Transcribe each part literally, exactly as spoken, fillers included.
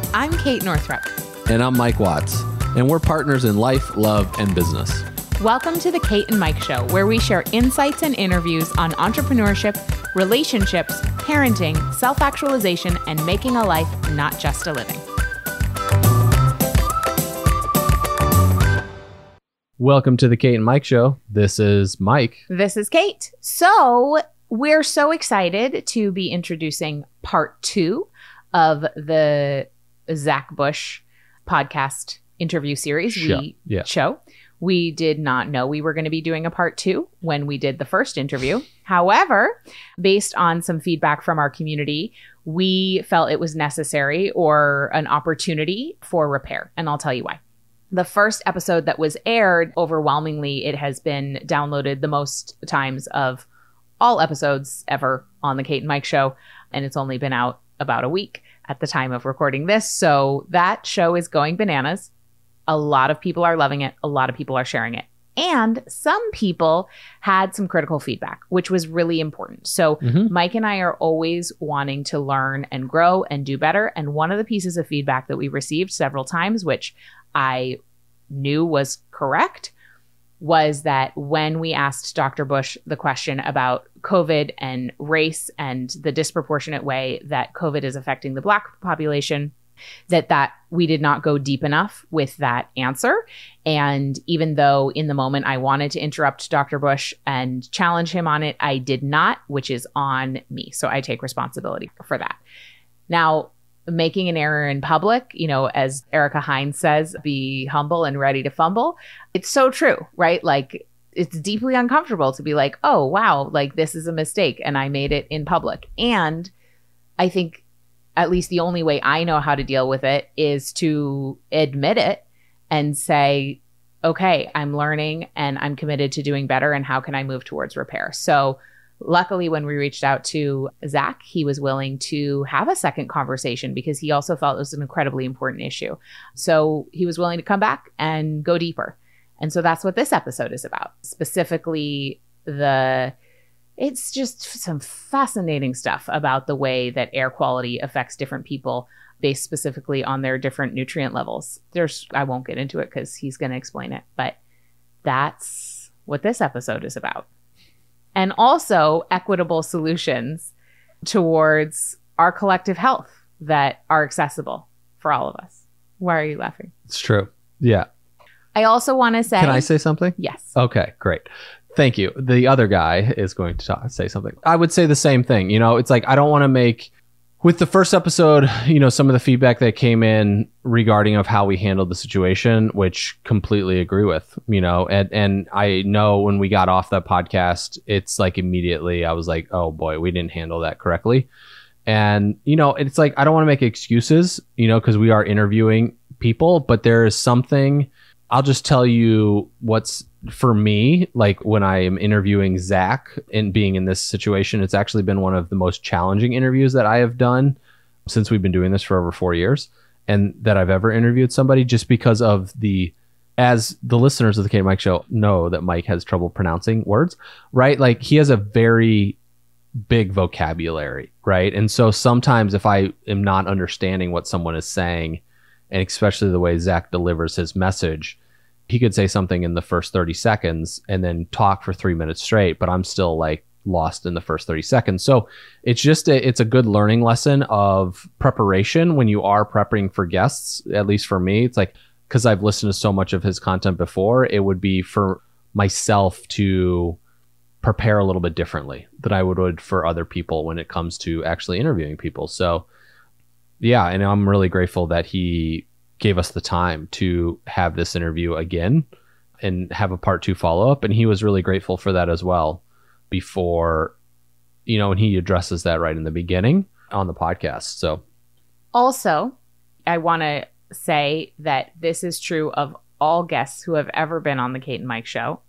I'm Kate Northrup. And I'm Mike Watts. And we're partners in life, love, and business. Welcome to the Kate and Mike Show, where we share insights and interviews on entrepreneurship, relationships, parenting, self-actualization, and making a life, not just a living. Welcome to the Kate and Mike Show. This is Mike. This is Kate. So we're so excited to be introducing part two of the Zach Bush podcast interview series. Show. We Yeah. show. We did not know we were going to be doing a part two when we did the first interview. However, based on some feedback from our community, we felt it was necessary or an opportunity for repair. And I'll tell you why. The first episode that was aired, overwhelmingly, it has been downloaded the most times of all episodes ever on the Kate and Mike Show. And it's only been out about a week at the time of recording this. So that show is going bananas. A lot of people are loving it. A lot of people are sharing it. And some people had some critical feedback, which was really important. So Mm-hmm. Mike and I are always wanting to learn and grow and do better. And one of the pieces of feedback that we received several times, which I knew was correct, was that when we asked Doctor Bush the question about COVID and race and the disproportionate way that COVID is affecting the Black population, that that we did not go deep enough with that answer. And even though in the moment I wanted to interrupt Doctor Bush and challenge him on it, I did not, which is on me. So I take responsibility for that. Now, making an error in public, you know, as Erica Hines says, be humble and ready to fumble. It's so true, right? Like, it's deeply uncomfortable to be like, oh, wow, like this is a mistake and I made it in public. And I think at least the only way I know how to deal with it is to admit it and say, okay, I'm learning and I'm committed to doing better. And how can I move towards repair? So luckily, when we reached out to Zach, he was willing to have a second conversation because he also felt it was an incredibly important issue. So he was willing to come back and go deeper. And so that's what this episode is about. Specifically, the it's just some fascinating stuff about the way that air quality affects different people based specifically on their different nutrient levels. There's I won't get into it because he's going to explain it, but that's what this episode is about. And also equitable solutions towards our collective health that are accessible for all of us. Why are you laughing? It's true. Yeah. I also want to say... Can I say something? Yes. Okay, great. Thank you. The other guy is going to talk, say something. I would say the same thing. You know, it's like, I don't want to make... With the first episode, you know, some of the feedback that came in regarding of how we handled the situation, which completely agree with, you know, and, and I know when we got off that podcast, it's like immediately I was like, oh boy, we didn't handle that correctly. And, you know, it's like, I don't want to make excuses, you know, because we are interviewing people, but there is something, I'll just tell you what's for me, like when I am interviewing Zach and being in this situation, it's actually been one of the most challenging interviews that I have done since we've been doing this for over four years and that I've ever interviewed somebody, just because of the, as the listeners of the Kate and Mike Show know that Mike has trouble pronouncing words, right? Like he has a very big vocabulary, right? And so sometimes if I am not understanding what someone is saying, and especially the way Zach delivers his message, he could say something in the first thirty seconds and then talk for three minutes straight, but I'm still like lost in the first thirty seconds. So it's just, a, it's a good learning lesson of preparation when you are prepping for guests, at least for me. It's like, because I've listened to so much of his content before, it would be for myself to prepare a little bit differently than I would, would for other people when it comes to actually interviewing people. So yeah, and I'm really grateful that he gave us the time to have this interview again and have a part two follow-up. And he was really grateful for that as well before, you know, and he addresses that right in the beginning on the podcast. So also, I want to say that this is true of all guests who have ever been on the Kate and Mike Show.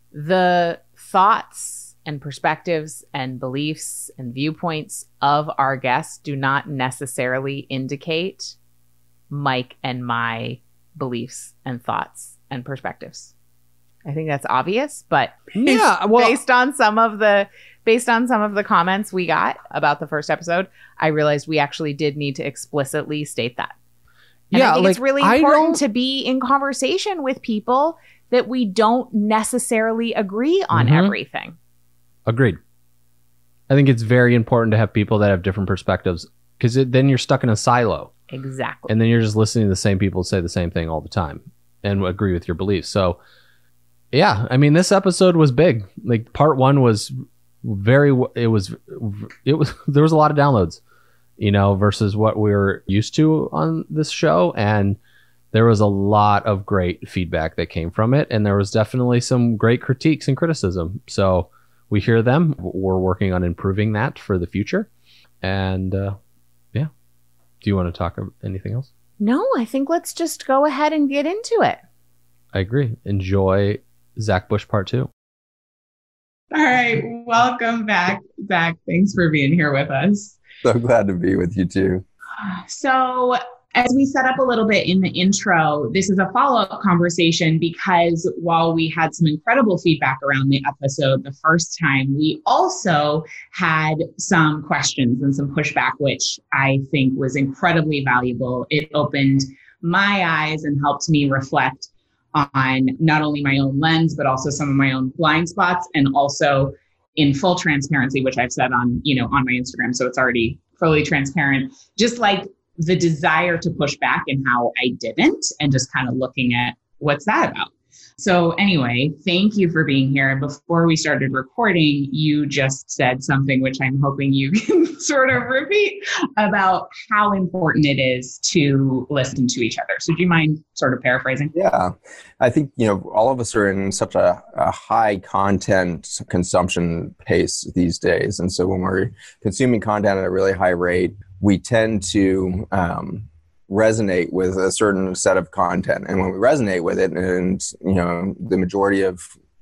The thoughts and perspectives and beliefs and viewpoints of our guests do not necessarily indicate Mike and my beliefs and thoughts and perspectives. I think that's obvious, but yeah, well, based on some of the based on some of the comments we got about the first episode, I realized we actually did need to explicitly state that. And yeah, I think like, it's really I important don't- to be in conversation with people that we don't necessarily agree on Mhm. everything. Agreed. I think it's very important to have people that have different perspectives, because then you're stuck in a silo. Exactly. And then you're just listening to the same people say the same thing all the time and agree with your beliefs. So, yeah, I mean, this episode was big. Like, part one was very, it was, it was, there was a lot of downloads, you know, versus what we were used to on this show. And there was a lot of great feedback that came from it. And there was definitely some great critiques and criticism. So we hear them. We're working on improving that for the future. And, uh, yeah. Do you want to talk about anything else? No, I think let's just go ahead and get into it. I agree. Enjoy Zach Bush part two. All right. Welcome back, Zach. Thanks for being here with us. So glad to be with you too. So, as we set up a little bit in the intro, this is a follow-up conversation because while we had some incredible feedback around the episode the first time, we also had some questions and some pushback, which I think was incredibly valuable. It opened my eyes and helped me reflect on not only my own lens, but also some of my own blind spots, and also in full transparency, which I've said on, you know, on my Instagram. So it's already fully transparent, just like the desire to push back and how I didn't, and just kind of looking at what's that about. So anyway, thank you for being here. And before we started recording, you just said something which I'm hoping you can sort of repeat about how important it is to listen to each other. So do you mind sort of paraphrasing? Yeah, I think, you know, all of us are in such a, a high content consumption pace these days. And so when we're consuming content at a really high rate, we tend to um, resonate with a certain set of content. And when we resonate with it, and, you know, the majority of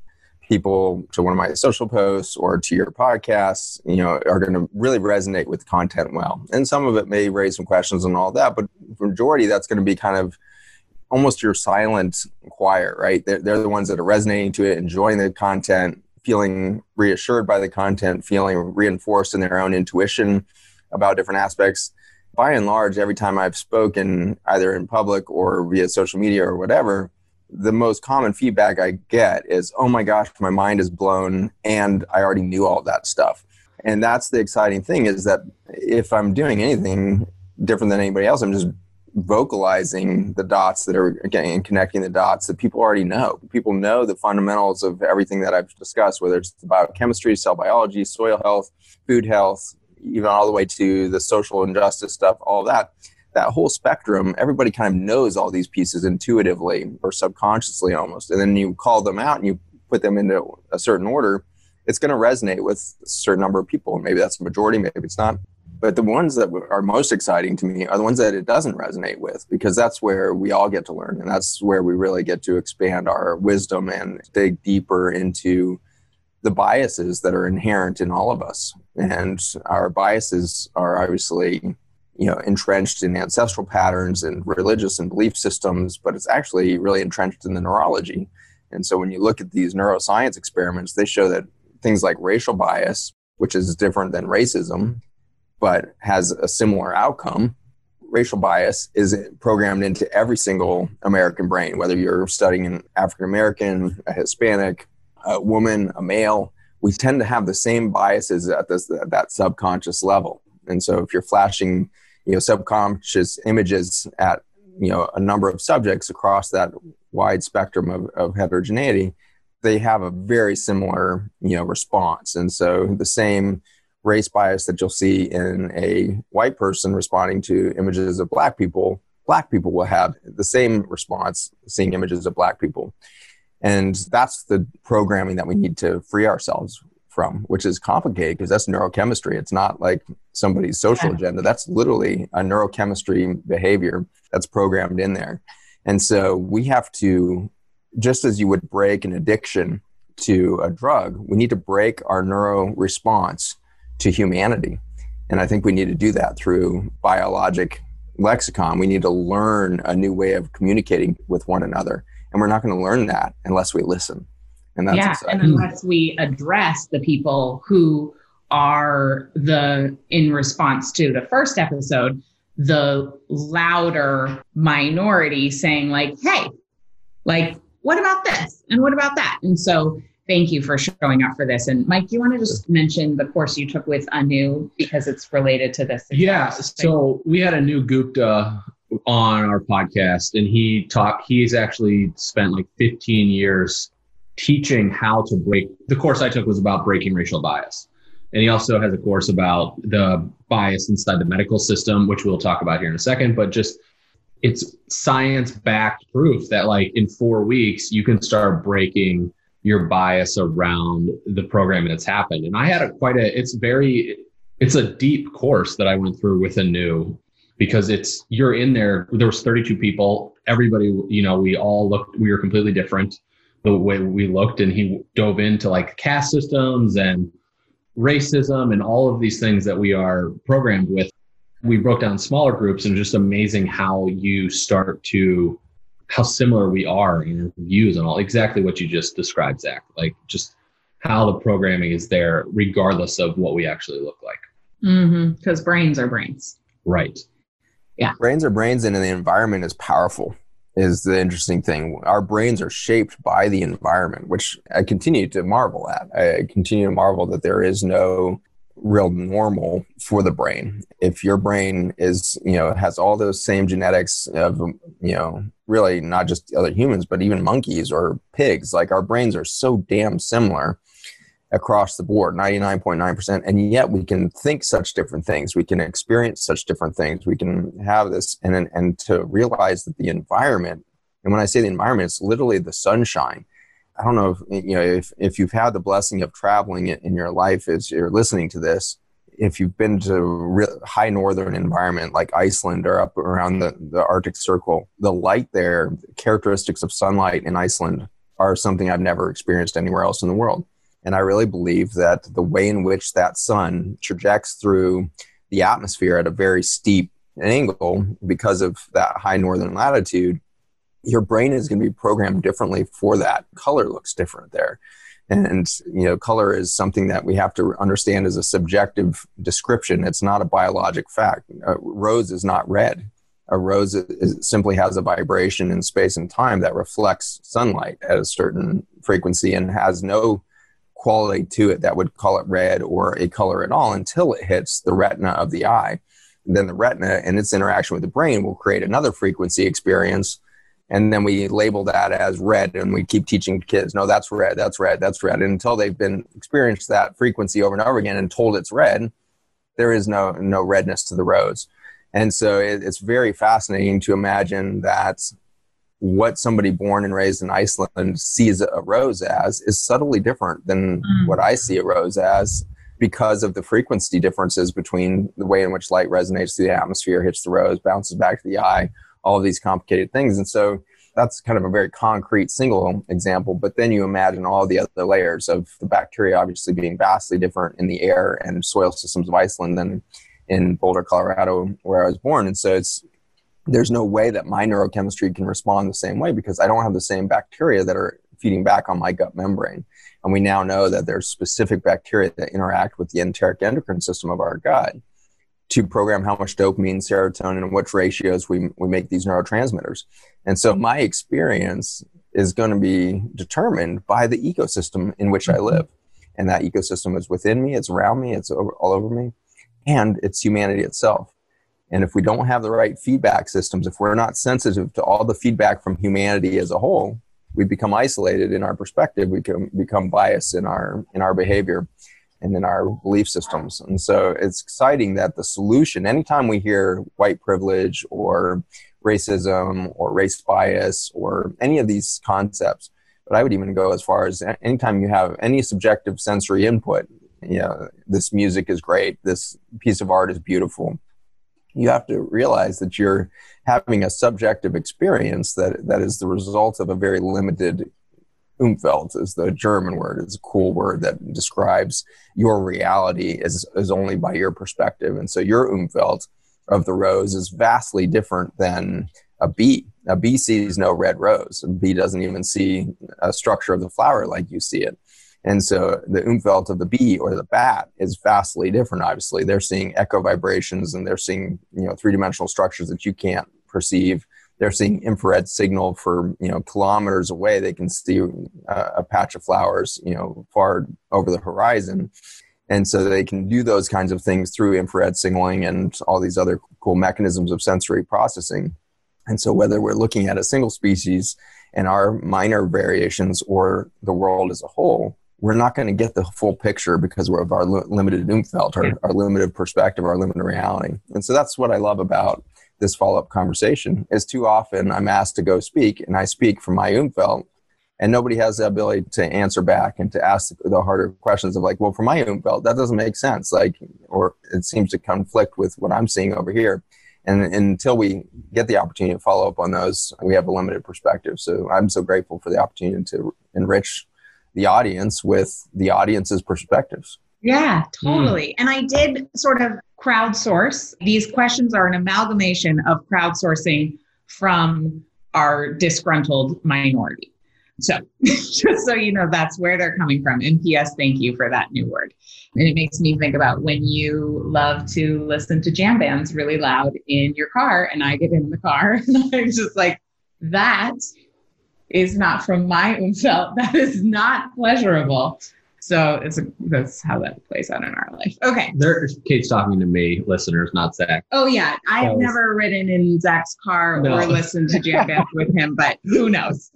people to one of my social posts or to your podcasts, you know, are going to really resonate with content well. And some of it may raise some questions and all that, but the majority, that's going to be kind of almost your silent choir, right? They're, they're the ones that are resonating to it, enjoying the content, feeling reassured by the content, feeling reinforced in their own intuition about different aspects. By and large, every time I've spoken, either in public or via social media or whatever, the most common feedback I get is, oh my gosh, my mind is blown and I already knew all that stuff. And that's the exciting thing, is that if I'm doing anything different than anybody else, I'm just vocalizing the dots that are, again, and connecting the dots that people already know. People know the fundamentals of everything that I've discussed, whether it's biochemistry, cell biology, soil health, food health, even all the way to the social injustice stuff, all of that. That whole spectrum, everybody kind of knows all these pieces intuitively or subconsciously almost. And then you call them out and you put them into a certain order, it's going to resonate with a certain number of people. Maybe that's the majority, maybe it's not. But the ones that are most exciting to me are the ones that it doesn't resonate with, because that's where we all get to learn. And that's where we really get to expand our wisdom and dig deeper into the biases that are inherent in all of us. And our biases are obviously, you know, entrenched in ancestral patterns and religious and belief systems, but it's actually really entrenched in the neurology. And so when you look at these neuroscience experiments, they show that things like racial bias, which is different than racism, but has a similar outcome. Racial bias is programmed into every single American brain, whether you're studying an African-American, a Hispanic, a woman, a male. We tend to have the same biases at this, at that subconscious level. And so if you're flashing, you know, subconscious images at, you know, a number of subjects across that wide spectrum of, of heterogeneity, they have a very similar, you know, response. And so the same race bias that you'll see in a white person responding to images of black people, black people will have the same response seeing images of black people. And that's the programming that we need to free ourselves from, which is complicated because that's neurochemistry. It's not like somebody's social agenda. That's literally a neurochemistry behavior that's programmed in there. And so we have to, just as you would break an addiction to a drug, we need to break our neuro response to humanity. And I think we need to do that through biologic lexicon. We need to learn a new way of communicating with one another. And we're not going to learn that unless we listen. And that's yeah, exciting. and unless we address the people who are the, in response to the first episode, the louder minority saying like, hey, like, what about this? And what about that? And so thank you for showing up for this. And Mike, do you want to just mention the course you took with Anu because it's related to this? Yeah. So we had Anu Gupta on our podcast, and he talked, he's actually spent like fifteen years teaching how to break. The course I took was about breaking racial bias. And he also has a course about the bias inside the medical system, which we'll talk about here in a second, but just it's science-backed proof that like in four weeks, you can start breaking your bias around the programming that's happened. And I had a quite a, it's very, it's a deep course that I went through with Anu, because it's, you're in there, there was thirty-two people, everybody, you know, we all looked, we were completely different the way we looked. And he dove into like caste systems and racism and all of these things that we are programmed with. We broke down smaller groups, and just amazing how you start to, how similar we are in our views and all, exactly what you just described, Zach, like just how the programming is there regardless of what we actually look like. Mm-hmm. Because brains are brains. Right. Yeah. Brains are brains, and the environment is powerful, is the interesting thing. Our brains are shaped by the environment, which I continue to marvel at. I continue to marvel that there is no real normal for the brain. If your brain is, you know, has all those same genetics of, you know, really not just other humans, but even monkeys or pigs, like our brains are so damn similar across the board, ninety-nine point nine percent. And yet we can think such different things. We can experience such different things. We can have this, and, and to realize that the environment, and when I say the environment, it's literally the sunshine. I don't know if, you know, if, if you've had the blessing of traveling in your life as you're listening to this, if you've been to re- high northern environment like Iceland or up around the, the Arctic Circle, the light there, characteristics of sunlight in Iceland are something I've never experienced anywhere else in the world. And I really believe that the way in which that sun trajects through the atmosphere at a very steep angle because of that high northern latitude, your brain is going to be programmed differently for that. Color looks different there. And, you know, color is something that we have to understand as a subjective description. It's not a biologic fact. A rose is not red. A rose is, simply has a vibration in space and time that reflects sunlight at a certain frequency and has no quality to it that would call it red or a color at all until it hits the retina of the eye. And then the retina and its interaction with the brain will create another frequency experience. And then we label that as red, and we keep teaching kids, no, that's red, that's red, that's red. And until they've been experienced that frequency over and over again and told it's red, there is no no redness to the rose. And so it, it's very fascinating to imagine that what somebody born and raised in Iceland sees a rose as is subtly different than mm. what I see a rose as, because of the frequency differences between the way in which light resonates through the atmosphere, hits the rose, bounces back to the eye, all of these complicated things. And so that's kind of a very concrete single example. But then you imagine all the other layers of the bacteria obviously being vastly different in the air and soil systems of Iceland than in Boulder, Colorado, where I was born. And so it's there's no way that my neurochemistry can respond the same way because I don't have the same bacteria that are feeding back on my gut membrane. And we now know that there's specific bacteria that interact with the enteric endocrine system of our gut to program how much dopamine, serotonin, and which ratios we, we make these neurotransmitters. And so my experience is going to be determined by the ecosystem in which I live. And that ecosystem is within me, it's around me, it's over, all over me, and it's humanity itself. And if we don't have the right feedback systems, if we're not sensitive to all the feedback from humanity as a whole, we become isolated in our perspective, we can become biased in our in our behavior and in our belief systems. And so it's exciting that the solution, anytime we hear white privilege or racism or race bias or any of these concepts, but I would even go as far as anytime you have any subjective sensory input, you know, this music is great, this piece of art is beautiful, you have to realize that you're having a subjective experience that, that is the result of a very limited Umfeld is the German word. It's a cool word that describes your reality is, is only by your perspective. And so your Umfeld of the rose is vastly different than a bee. A bee sees no red rose. A bee doesn't even see a structure of the flower like you see it. And so the Umfeld of the bee or the bat is vastly different, obviously. They're seeing echo vibrations and they're seeing, you know, three-dimensional structures that you can't perceive. They're seeing infrared signal for, you know, kilometers away. They can see a, a patch of flowers, you know, far over the horizon. And so they can do those kinds of things through infrared signaling and all these other cool mechanisms of sensory processing. And so whether we're looking at a single species and our minor variations or the world as a whole, we're not going to get the full picture because we're of our li- limited Umfeld, our, our limited perspective, our limited reality. And so that's what I love about this follow-up conversation is too often I'm asked to go speak and I speak from my Umfeld and nobody has the ability to answer back and to ask the harder questions of like, well, for my Umfeld, that doesn't make sense. Like, or it seems to conflict with what I'm seeing over here. And, and until we get the opportunity to follow up on those, we have a limited perspective. So I'm so grateful for the opportunity to enrich the audience with the audience's perspectives. Yeah, totally. Mm. And I did sort of crowdsource. These questions are an amalgamation of crowdsourcing from our disgruntled minority. So just so you know, that's where they're coming from. And P S, thank you for that new word. And it makes me think about when you love to listen to jam bands really loud in your car and I get in the car and I'm just like, that is not from my Umfeld. That is not pleasurable. So it's a, that's how that plays out in our life. Okay. There, Kate's talking to me, listeners, not Zach. Oh yeah, I've so, never ridden in Zach's car no. or listened to jam bands with him, but who knows?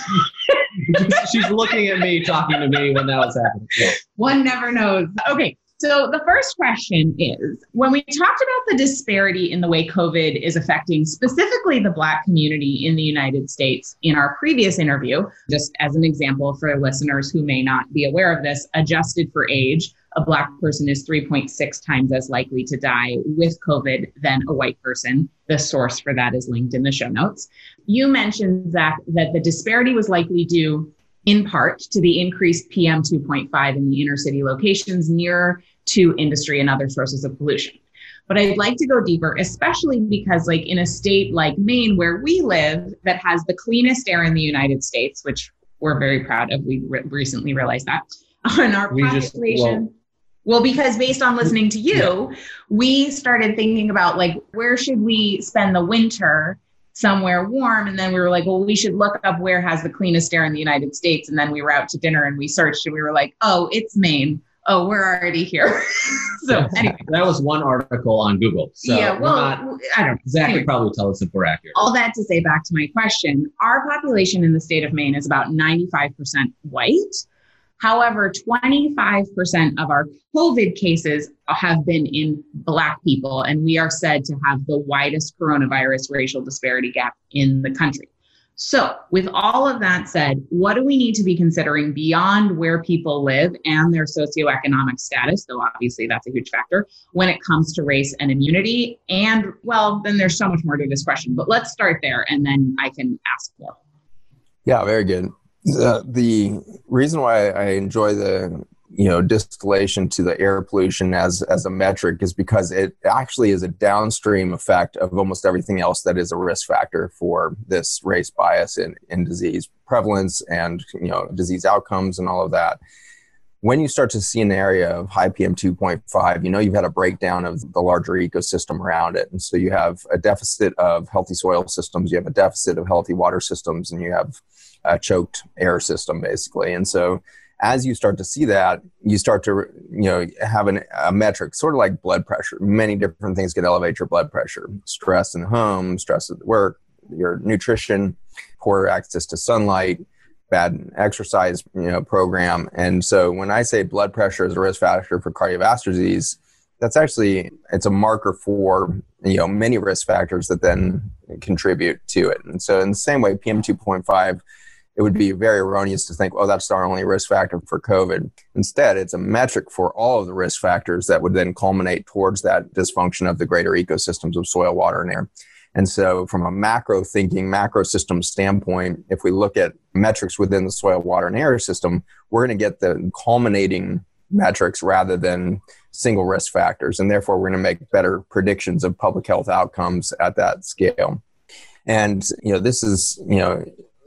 She's looking at me, talking to me when that was happening. Yeah. One never knows. Okay. So the first question is, when we talked about the disparity in the way COVID is affecting specifically the Black community in the United States in our previous interview, just as an example for listeners who may not be aware of this, adjusted for age, a Black person is three point six times as likely to die with COVID than a white person. The source for that is linked in the show notes. You mentioned, Zach, that the disparity was likely due in part to the increased P M two point five in the inner city locations near to industry and other sources of pollution. But I'd like to go deeper, especially because like in a state like Maine, where we live, that has the cleanest air in the United States, which we're very proud of. We re- recently realized that. On our we population, just, well, well, because based on listening to you, yeah. we started thinking about like, where should we spend the winter? Somewhere warm. And then we were like, well, we should look up where has the cleanest air in the United States. And then we were out to dinner and we searched and we were like, oh, it's Maine. Oh, we're already here. So anyway. That was one article on Google. So yeah, well, not, I don't know. Zach anyway, could probably tell us if we're accurate. All that to say, back to my question, our population in the state of Maine is about ninety-five percent white. However, twenty-five percent of our COVID cases have been in Black people, and we are said to have the widest coronavirus racial disparity gap in the country. So with all of that said, what do we need to be considering beyond where people live and their socioeconomic status, though obviously that's a huge factor, when it comes to race and immunity? And well, then there's so much more to this question, but let's start there and then I can ask more. Yeah, very good. Uh, the reason why I enjoy the you know distillation to the air pollution as as a metric is because it actually is a downstream effect of almost everything else that is a risk factor for this race bias in, in disease prevalence and you know disease outcomes and all of that. When you start to see an area of high P M two point five, you know you've had a breakdown of the larger ecosystem around it. And so you have a deficit of healthy soil systems, you have a deficit of healthy water systems, and you have a choked air system, basically. And so as you start to see that, you start to you know have an, a metric, sort of like blood pressure. Many different things can elevate your blood pressure. Stress in the home, stress at work, your nutrition, poor access to sunlight, bad exercise you know program. And so when I say blood pressure is a risk factor for cardiovascular disease, that's actually, it's a marker for you know many risk factors that then contribute to it. And so in the same way, P M two point five, it would be very erroneous to think, oh, that's our only risk factor for COVID. Instead, it's a metric for all of the risk factors that would then culminate towards that dysfunction of the greater ecosystems of soil, water, and air. And so from a macro thinking, macro system standpoint, if we look at metrics within the soil, water, and air system, we're going to get the culminating metrics rather than single risk factors. And therefore, we're going to make better predictions of public health outcomes at that scale. And, you know, this is, you know,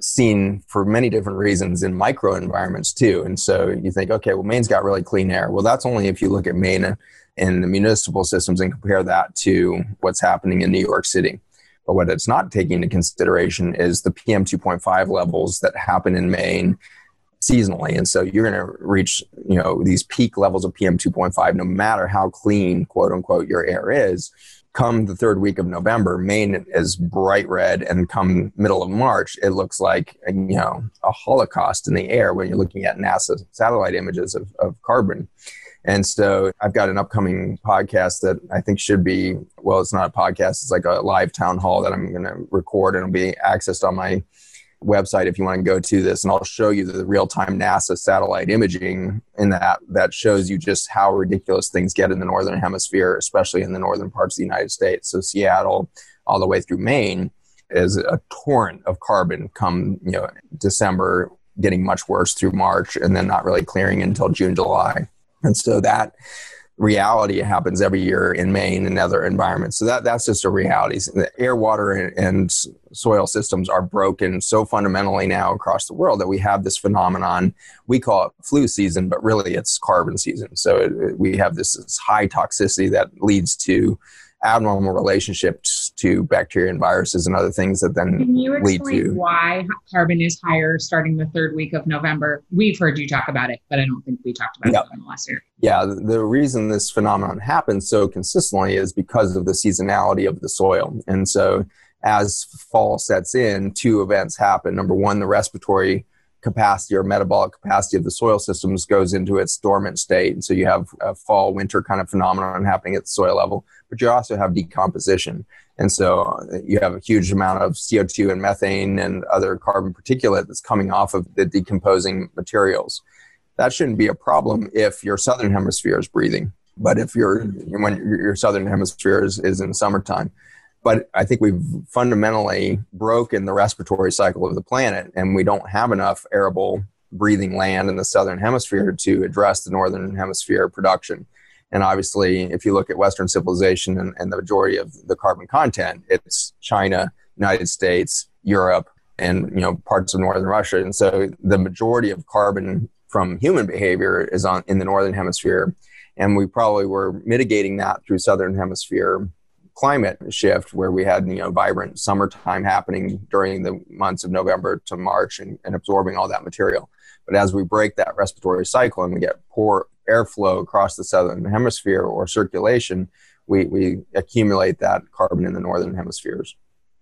seen for many different reasons in microenvironments too. And so you think, okay, well, Maine's got really clean air. Well, that's only if you look at Maine and the municipal systems and compare that to what's happening in New York City. But what it's not taking into consideration is the P M two point five levels that happen in Maine seasonally. And so you're going to reach, you know, these peak levels of P M two point five, no matter how clean, quote unquote, your air is. Come the third week of November, Maine is bright red, and come middle of March, it looks like, you know, a holocaust in the air when you're looking at NASA satellite images of, of carbon. And so I've got an upcoming podcast that I think should be, well, it's not a podcast, it's like a live town hall that I'm going to record, and it'll be accessed on my website if you want to go to this, and I'll show you the real-time NASA satellite imaging in that that shows you just how ridiculous things get in the northern hemisphere, especially in the northern parts of the United States. So Seattle all the way through Maine is a torrent of carbon come, you know, December, getting much worse through March, and then not really clearing until June, July. And so that reality happens every year in Maine and other environments. So that that's just a reality. The air, water, and, and soil systems are broken so fundamentally now across the world that we have this phenomenon. We call it flu season, but really it's carbon season. So it, it, we have this, this high toxicity that leads to abnormal relationships to bacteria and viruses and other things that then Can you lead explain to why carbon is higher starting the third week of November? We've heard you talk about it, but I don't think we talked about Yep. it in the last year. Yeah, the, the reason this phenomenon happens so consistently is because of the seasonality of the soil. And so as fall sets in, two events happen. Number one, the respiratory capacity or metabolic capacity of the soil systems goes into its dormant state. And so you have a fall winter kind of phenomenon happening at the soil level, but you also have decomposition. And so you have a huge amount of C O two and methane and other carbon particulate that's coming off of the decomposing materials. That shouldn't be a problem if your southern hemisphere is breathing, but if you're, when your southern hemisphere is, is in summertime. But I think we've fundamentally broken the respiratory cycle of the planet, and we don't have enough arable breathing land in the southern hemisphere to address the northern hemisphere production. And obviously, if you look at Western civilization and, and the majority of the carbon content, it's China, United States, Europe, and, you know, parts of northern Russia. And so the majority of carbon from human behavior is on in the northern hemisphere, and we probably were mitigating that through southern hemisphere climate shift, where we had, you know, vibrant summertime happening during the months of November to March and, and absorbing all that material. But as we break that respiratory cycle and we get poor airflow across the southern hemisphere or circulation, we, we accumulate that carbon in the northern hemispheres.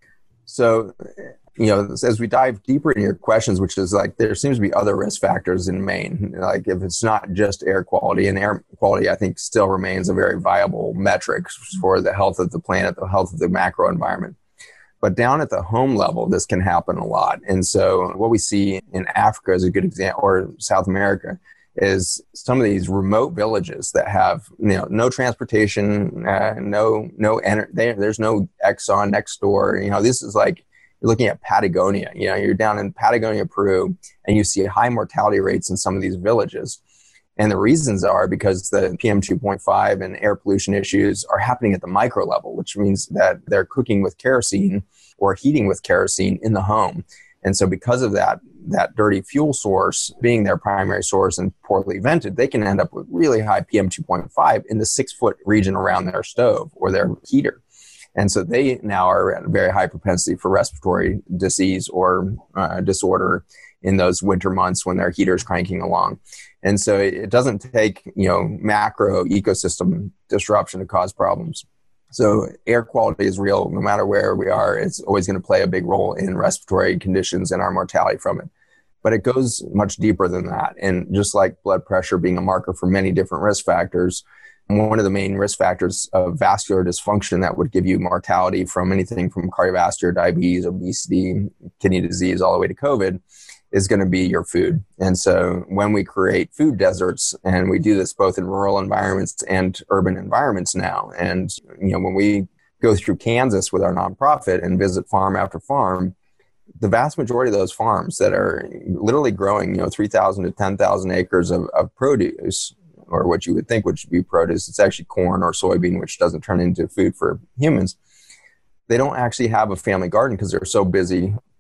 So, you know, as we dive deeper into your questions, which is like, there seems to be other risk factors in Maine. Like if it's not just air quality, and air quality, I think, still remains a very viable metric for the health of the planet, the health of the macro environment. But down at the home level, this can happen a lot. And so what we see in Africa is a good example, or South America, is some of these remote villages that have, you know, no transportation, uh, no, no, ener- there, there's no Exxon next door. You know, this is like, you're looking at Patagonia, you know, you're down in Patagonia, Peru, and you see high mortality rates in some of these villages. And the reasons are because the P M two point five and air pollution issues are happening at the micro level, which means that they're cooking with kerosene or heating with kerosene in the home. And so because of that, that dirty fuel source being their primary source and poorly vented, they can end up with really high P M two point five in the six foot region around their stove or their heater. And so they now are at a very high propensity for respiratory disease or uh, disorder in those winter months when their heater's cranking along. And so it doesn't take, you know, macro ecosystem disruption to cause problems. So air quality is real no matter where we are. It's always going to play a big role in respiratory conditions and our mortality from it. But it goes much deeper than that. And just like blood pressure being a marker for many different risk factors, one of the main risk factors of vascular dysfunction that would give you mortality from anything from cardiovascular, diabetes, obesity, kidney disease, all the way to COVID is going to be your food. And so when we create food deserts, and we do this both in rural environments and urban environments now, and, you know, when we go through Kansas with our nonprofit and visit farm after farm, the vast majority of those farms that are literally growing, you know, three thousand to ten thousand acres of, of produce, or what you would think would be produce, it's actually corn or soybean, which doesn't turn into food for humans. They don't actually have a family garden because they're so busy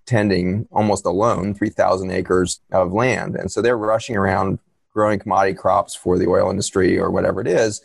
tending almost alone three thousand acres of land. And so they're rushing around growing commodity crops for the oil industry or whatever it is.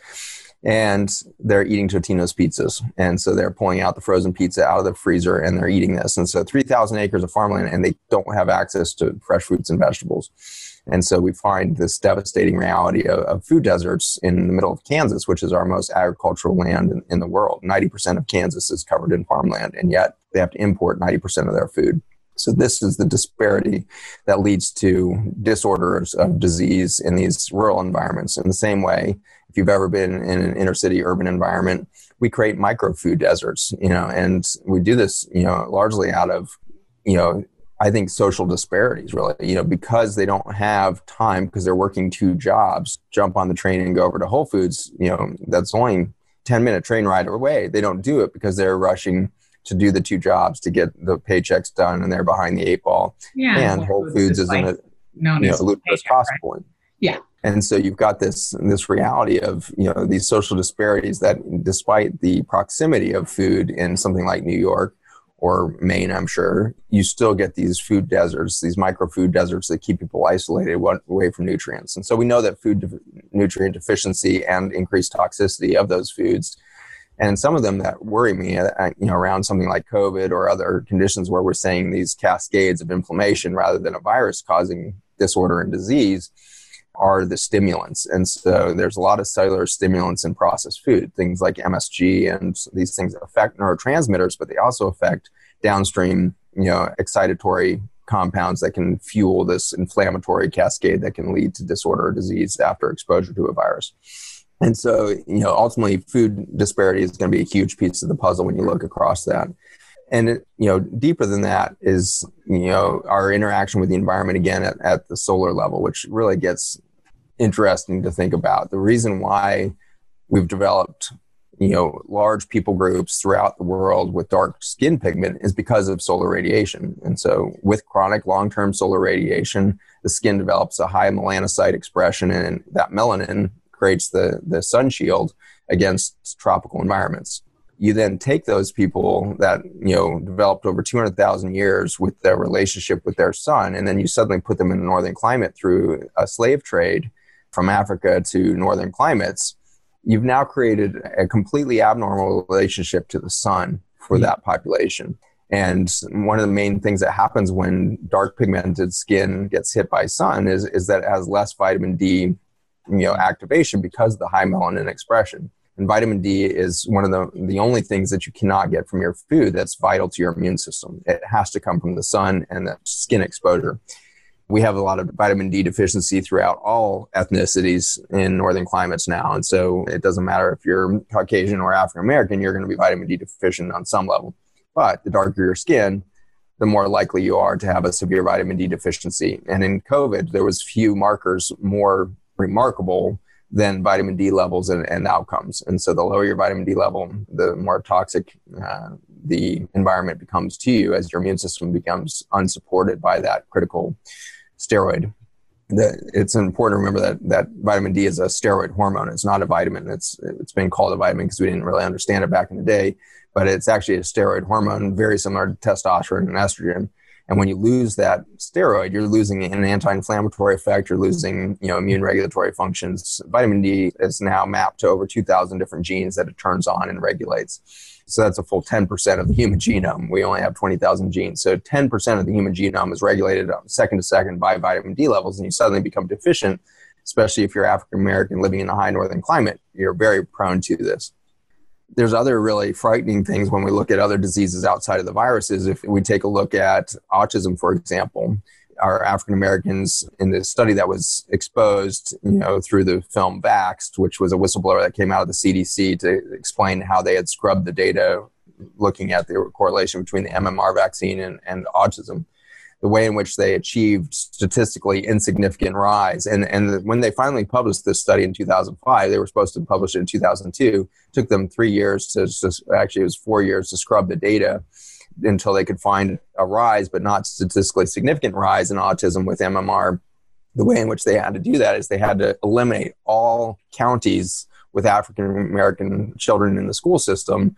And they're eating Totino's pizzas. And so they're pulling out the frozen pizza out of the freezer and they're eating this. And so three thousand acres of farmland, and they don't have access to fresh fruits and vegetables. And so we find this devastating reality of, of food deserts in the middle of Kansas, which is our most agricultural land in, in the world. ninety percent of Kansas is covered in farmland, and yet they have to import ninety percent of their food. So this is the disparity that leads to disorders of disease in these rural environments. In the same way, if you've ever been in an inner city urban environment, we create micro food deserts, you know, and we do this, you know, largely out of, you know, I think social disparities, really, you know, because they don't have time because they're working two jobs, jump on the train and go over to Whole Foods, you know, that's only ten minute train ride away. They don't do it because they're rushing to do the two jobs to get the paychecks done, and they're behind the eight ball. Yeah, and Whole Foods, Foods is like in a you know, ludicrous cost right? point. Yeah. And so you've got this this reality of, you know, these social disparities that despite the proximity of food in something like New York or Maine, I'm sure, you still get these food deserts, these micro food deserts that keep people isolated away from nutrients. And so we know that food de- nutrient deficiency and increased toxicity of those foods, and some of them that worry me, uh, you know, around something like COVID or other conditions where we're saying these cascades of inflammation rather than a virus causing disorder and disease, are the stimulants. And so there's a lot of cellular stimulants in processed food, things like M S G, and these things affect neurotransmitters, but they also affect downstream, you know, excitatory compounds that can fuel this inflammatory cascade that can lead to disorder or disease after exposure to a virus. And so, you know, ultimately food disparity is going to be a huge piece of the puzzle when you look across that. And, it, you know, deeper than that is, you know, our interaction with the environment, again, at, at the solar level, which really gets interesting to think about. The reason why we've developed, you know, large people groups throughout the world with dark skin pigment is because of solar radiation. And so with chronic long-term solar radiation, the skin develops a high melanocyte expression, and that melanin creates the, the sun shield against tropical environments. You then take those people that, you know, developed over two hundred thousand years with their relationship with their sun, and then you suddenly put them in a northern climate through a slave trade from Africa to northern climates. You've now created a completely abnormal relationship to the sun for that population. And one of the main things that happens when dark pigmented skin gets hit by sun is, is that it has less vitamin D, you know, activation because of the high melanin expression. And vitamin D is one of the, the only things that you cannot get from your food that's vital to your immune system. It has to come from the sun and the skin exposure. We have a lot of vitamin D deficiency throughout all ethnicities in northern climates now. And so it doesn't matter if you're Caucasian or African American, you're going to be vitamin D deficient on some level. But the darker your skin, the more likely you are to have a severe vitamin D deficiency. And in COVID, there was few markers more remarkable than vitamin D levels and, and outcomes. And so the lower your vitamin D level, the more toxic uh, the environment becomes to you as your immune system becomes unsupported by that critical steroid. The, it's important to remember that that vitamin D is a steroid hormone. It's not a vitamin. It's it's been called a vitamin because we didn't really understand it back in the day, but it's actually a steroid hormone, very similar to testosterone and estrogen. And when you lose that steroid, you're losing an anti-inflammatory effect. You're losing, you know, immune regulatory functions. Vitamin D is now mapped to over two thousand different genes that it turns on and regulates. So that's a full ten percent of the human genome. We only have twenty thousand genes. So ten percent of the human genome is regulated second to second by vitamin D levels, and you suddenly become deficient, especially if you're African American living in a high northern climate. You're very prone to this. There's other really frightening things when we look at other diseases outside of the viruses. If we take a look at autism, for example, our African Americans in this study that was exposed, you know, through the film Vaxxed, which was a whistleblower that came out of the C D C to explain how they had scrubbed the data looking at the correlation between the M M R vaccine and, and autism, the way in which they achieved statistically insignificant rise. And, and when they finally published this study in two thousand five, they were supposed to publish it in two thousand two. It took them three years to, to, actually it was four years to scrub the data until they could find a rise, but not statistically significant rise in autism with M M R. The way in which they had to do that is they had to eliminate all counties with African American children in the school system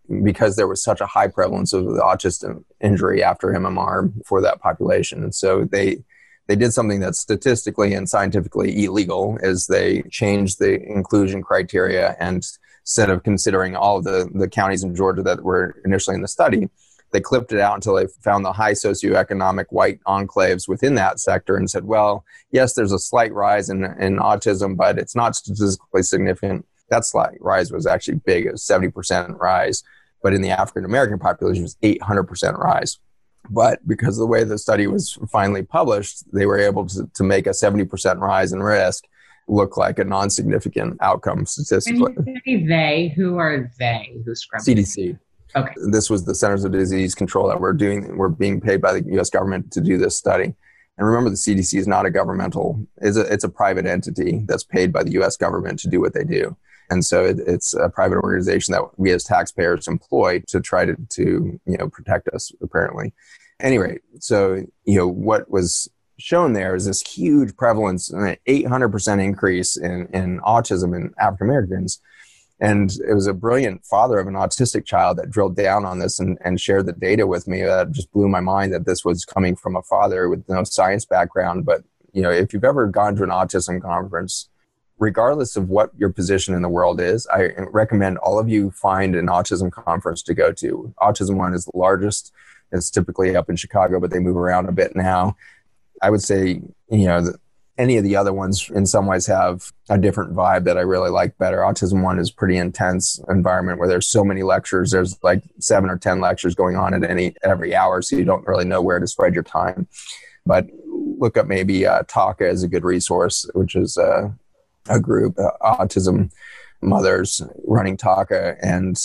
because there was such a high prevalence of the autism injury after M M R for that population. And so they they did something that's statistically and scientifically illegal, is they changed the inclusion criteria, and instead of considering all of the, the counties in Georgia that were initially in the study, they clipped it out until they found the high socioeconomic white enclaves within that sector and said, well, yes, there's a slight rise in, in autism, but it's not statistically significant. That slight rise was actually big. It was seventy percent rise. But in the African-American population, it was eight hundred percent rise. But because of the way the study was finally published, they were able to, to make a seventy percent rise in risk look like a non-significant outcome statistically. When you say they, who are they? Who's scrubbing? C D C. Okay. This was the Centers of Disease Control that were doing, were being paid by the U S government to do this study. And remember, the C D C is not a governmental, it's a, it's a private entity that's paid by the U S government to do what they do. And so it, it's a private organization that we as taxpayers employ to try to, to, you know, protect us, apparently. Anyway, so, you know, what was shown there is this huge prevalence, an eight hundred percent increase in, in autism in African Americans. And it was a brilliant father of an autistic child that drilled down on this and, and shared the data with me. That just blew my mind that this was coming from a father with no science background. But, you know, if you've ever gone to an autism conference, regardless of what your position in the world is, I recommend all of you find an autism conference to go to. Autism One is the largest. It's typically up in Chicago, but they move around a bit now. I would say, you know, the, any of the other ones in some ways have a different vibe that I really like better. Autism One is pretty intense environment where there's so many lectures. There's like seven or ten lectures going on at any every hour, so you don't really know where to spread your time. But look up maybe uh, TACA as a good resource, which is uh, a group, uh, autism mothers running TACA, and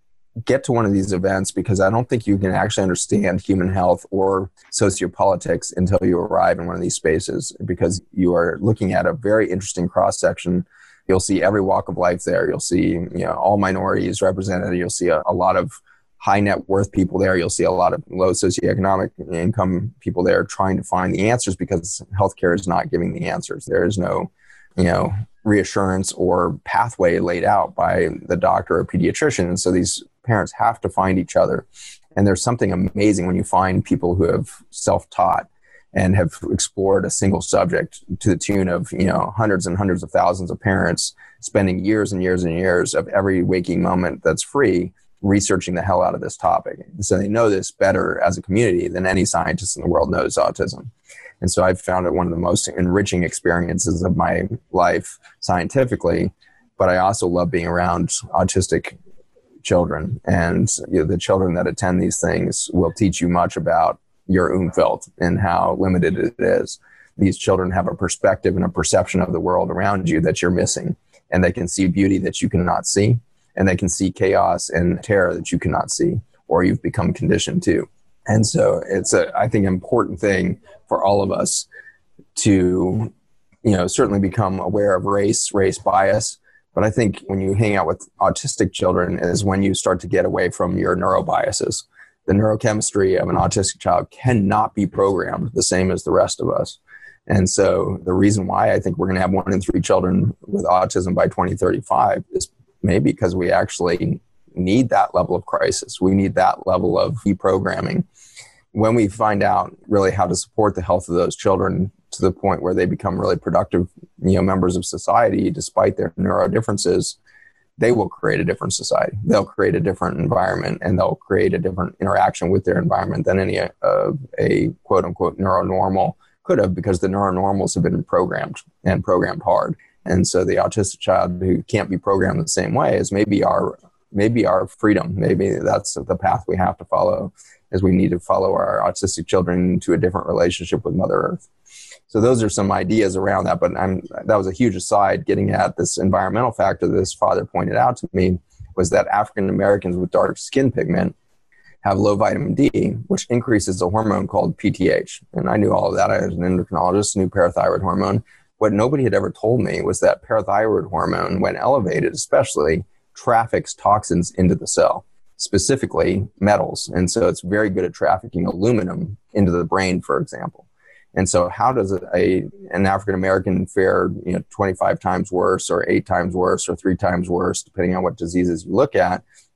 get to one of these events, because I don't think you can actually understand human health or sociopolitics until you arrive in one of these spaces, because you are looking at a very interesting cross-section. You'll see every walk of life there. You'll see, you know, all minorities represented. You'll see a, a lot of high net worth people there. You'll see a lot of low socioeconomic income people there trying to find the answers, because healthcare is not giving the answers. There is no, you know, reassurance or pathway laid out by the doctor or pediatrician. And so these parents have to find each other. And there's something amazing when you find people who have self-taught and have explored a single subject to the tune of, you know, hundreds and hundreds of thousands of parents spending years and years and years of every waking moment that's free researching the hell out of this topic. And so they know this better as a community than any scientist in the world knows autism. And so I've found it one of the most enriching experiences of my life scientifically, but I also love being around autistic children. And you know, the children that attend these things will teach you much about your umfeld and how limited it is. These children have a perspective and a perception of the world around you that you're missing. And they can see beauty that you cannot see. And they can see chaos and terror that you cannot see, or you've become conditioned to. And so it's a, I think, important thing for all of us to, you know, certainly become aware of race, race bias. But I think when you hang out with autistic children is when you start to get away from your neurobiases. The neurochemistry of an autistic child cannot be programmed the same as the rest of us. And so the reason why I think we're going to have one in three children with autism by twenty thirty-five is maybe because we actually need that level of crisis. We need that level of deprogramming. When we find out really how to support the health of those children to the point where they become really productive, you know, members of society, despite their neuro differences, they will create a different society. They'll create a different environment, and they'll create a different interaction with their environment than any of uh, a quote unquote neuronormal could have, because the neuronormals have been programmed and programmed hard. And so the autistic child who can't be programmed the same way is maybe our maybe our freedom. Maybe that's the path we have to follow, is we need to follow our autistic children to a different relationship with Mother Earth. So those are some ideas around that. But I'm, that was a huge aside. Getting at this environmental factor that this father pointed out to me was that African Americans with dark skin pigment have low vitamin D, which increases a hormone called P T H. And I knew all of that. I was an endocrinologist, knew parathyroid hormone. What nobody had ever told me was that parathyroid hormone, when elevated especially, traffics toxins into the cell, specifically metals. And so it's very good at trafficking aluminum into the brain, for example. And so how does a an African-American fare, you know, twenty-five times worse or eight times worse or three times worse, depending on what diseases you look at,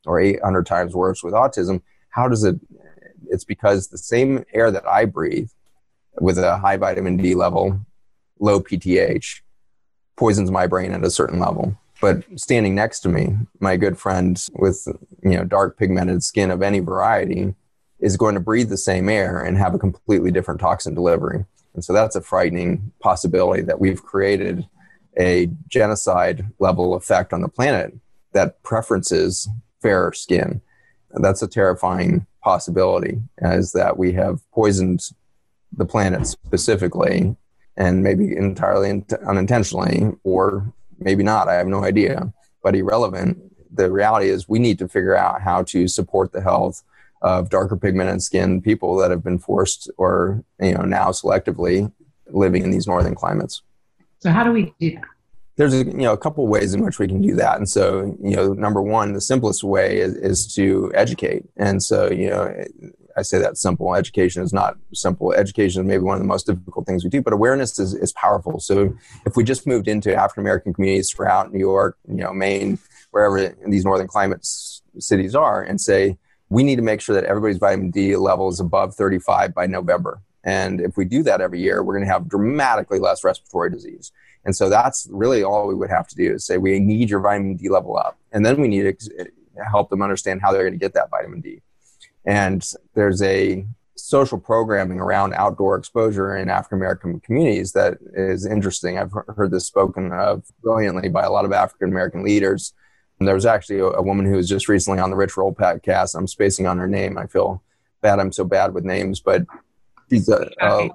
or eight hundred times worse with autism. How does it, it's because the same air that I breathe with a high vitamin D level, low P T H, poisons my brain at a certain level. But standing next to me, my good friend with, you know, dark pigmented skin of any variety is going to breathe the same air and have a completely different toxin delivery. And so that's a frightening possibility that we've created a genocide level effect on the planet that preferences fairer skin. And that's a terrifying possibility, is that we have poisoned the planet specifically, and maybe entirely in- unintentionally, or maybe not, I have no idea, but irrelevant. The reality is we need to figure out how to support the health of darker pigmented skin people that have been forced or, you know, now selectively living in these northern climates. So how do we do that? There's a, you know, a couple of ways in which we can do that. And so, you know, number one, the simplest way is, is to educate. And so, you know, I say that simple. Education is not simple. Education is maybe one of the most difficult things we do, but awareness is, is powerful. So if we just moved into African-American communities throughout New York, you know, Maine, wherever these northern climates cities are, and say, we need to make sure that everybody's vitamin D level is above thirty-five by November. And if we do that every year, we're going to have dramatically less respiratory disease. And so that's really all we would have to do, is say, we need your vitamin D level up. And then we need to help them understand how they're going to get that vitamin D. And there's a social programming around outdoor exposure in African-American communities that is interesting. I've heard this spoken of brilliantly by a lot of African-American leaders. And there was actually a, a woman who was just recently on the Rich Roll podcast. I'm spacing on her name. I feel bad. I'm so bad with names, but she's a, a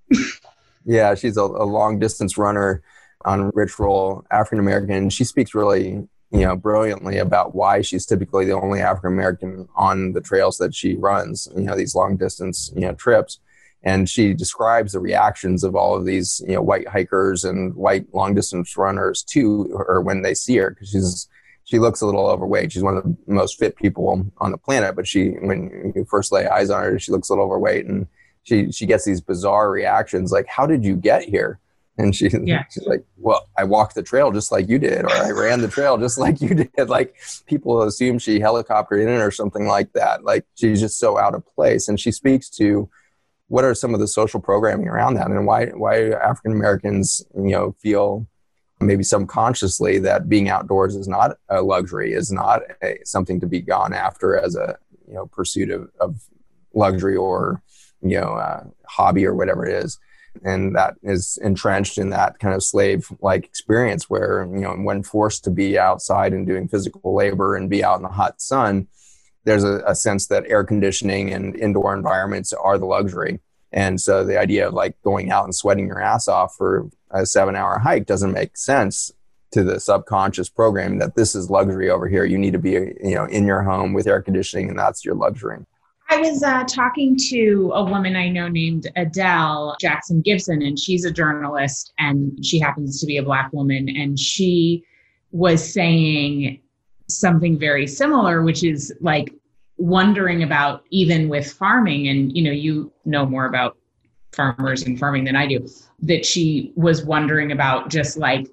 yeah, she's a, a long distance runner on Rich Roll, African-American. She speaks really, you know, brilliantly about why she's typically the only African-American on the trails that she runs, you know, these long distance, you know, trips. And she describes the reactions of all of these, you know, white hikers and white long distance runners to her when they see her, because she's, she looks a little overweight. She's one of the most fit people on the planet, but she, when you first lay eyes on her, she looks a little overweight, and she, she gets these bizarre reactions like, how did you get here? And she, yeah. she's like, well, I walked the trail just like you did, or I ran the trail just like you did. Like, people assume she helicoptered in or something like that. Like, she's just so out of place. And she speaks to what are some of the social programming around that, and why why African Americans, you know, feel maybe subconsciously that being outdoors is not a luxury, is not a, something to be gone after as a, you know, pursuit of, of luxury or, you know, uh, hobby or whatever it is. And that is entrenched in that kind of slave-like experience where, you know, when forced to be outside and doing physical labor and be out in the hot sun, there's a, a sense that air conditioning and indoor environments are the luxury. And so the idea of like going out and sweating your ass off for a seven-hour hike doesn't make sense to the subconscious programming that this is luxury over here. You need to be, you know, in your home with air conditioning, and that's your luxury. I was uh, talking to a woman I know named Adele Jackson Gibson, and she's a journalist, and she happens to be a Black woman. And she was saying something very similar, which is like wondering about, even with farming, and, you know, you know more about farmers and farming than I do, that she was wondering about just like,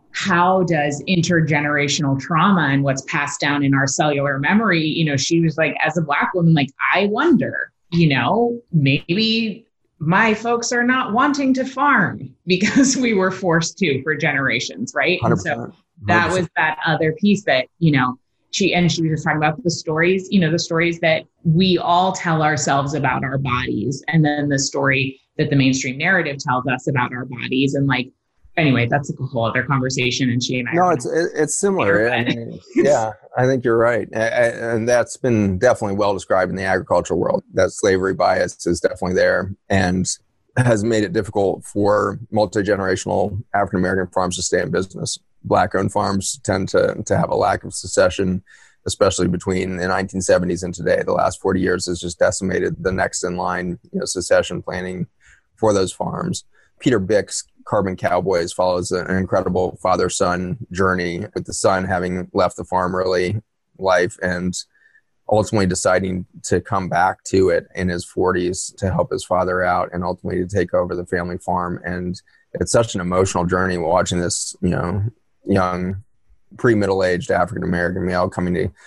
how does intergenerational trauma and what's passed down in our cellular memory, you know, she was like, as a Black woman, like, I wonder, you know, maybe my folks are not wanting to farm because we were forced to for generations, right? And so that was that other piece that, you know, she, and she was just talking about the stories, you know, the stories that we all tell ourselves about our bodies, and then the story that the mainstream narrative tells us about our bodies. And like, anyway, that's a whole other conversation. And she and I. No, it's it's similar. I mean, yeah, I think you're right, and that's been definitely well described in the agricultural world. That slavery bias is definitely there, and has made it difficult for multi-generational African American farms to stay in business. Black-owned farms tend to to have a lack of succession, especially between the nineteen seventies and today. The last forty years has just decimated the next in line, you know, succession planning for those farms. Peter Bick's Carbon Cowboys follows an incredible father-son journey, with the son having left the farm early life and ultimately deciding to come back to it in his forties to help his father out, and ultimately to take over the family farm. And it's such an emotional journey watching this, you know, young pre-middle-aged African-American male coming to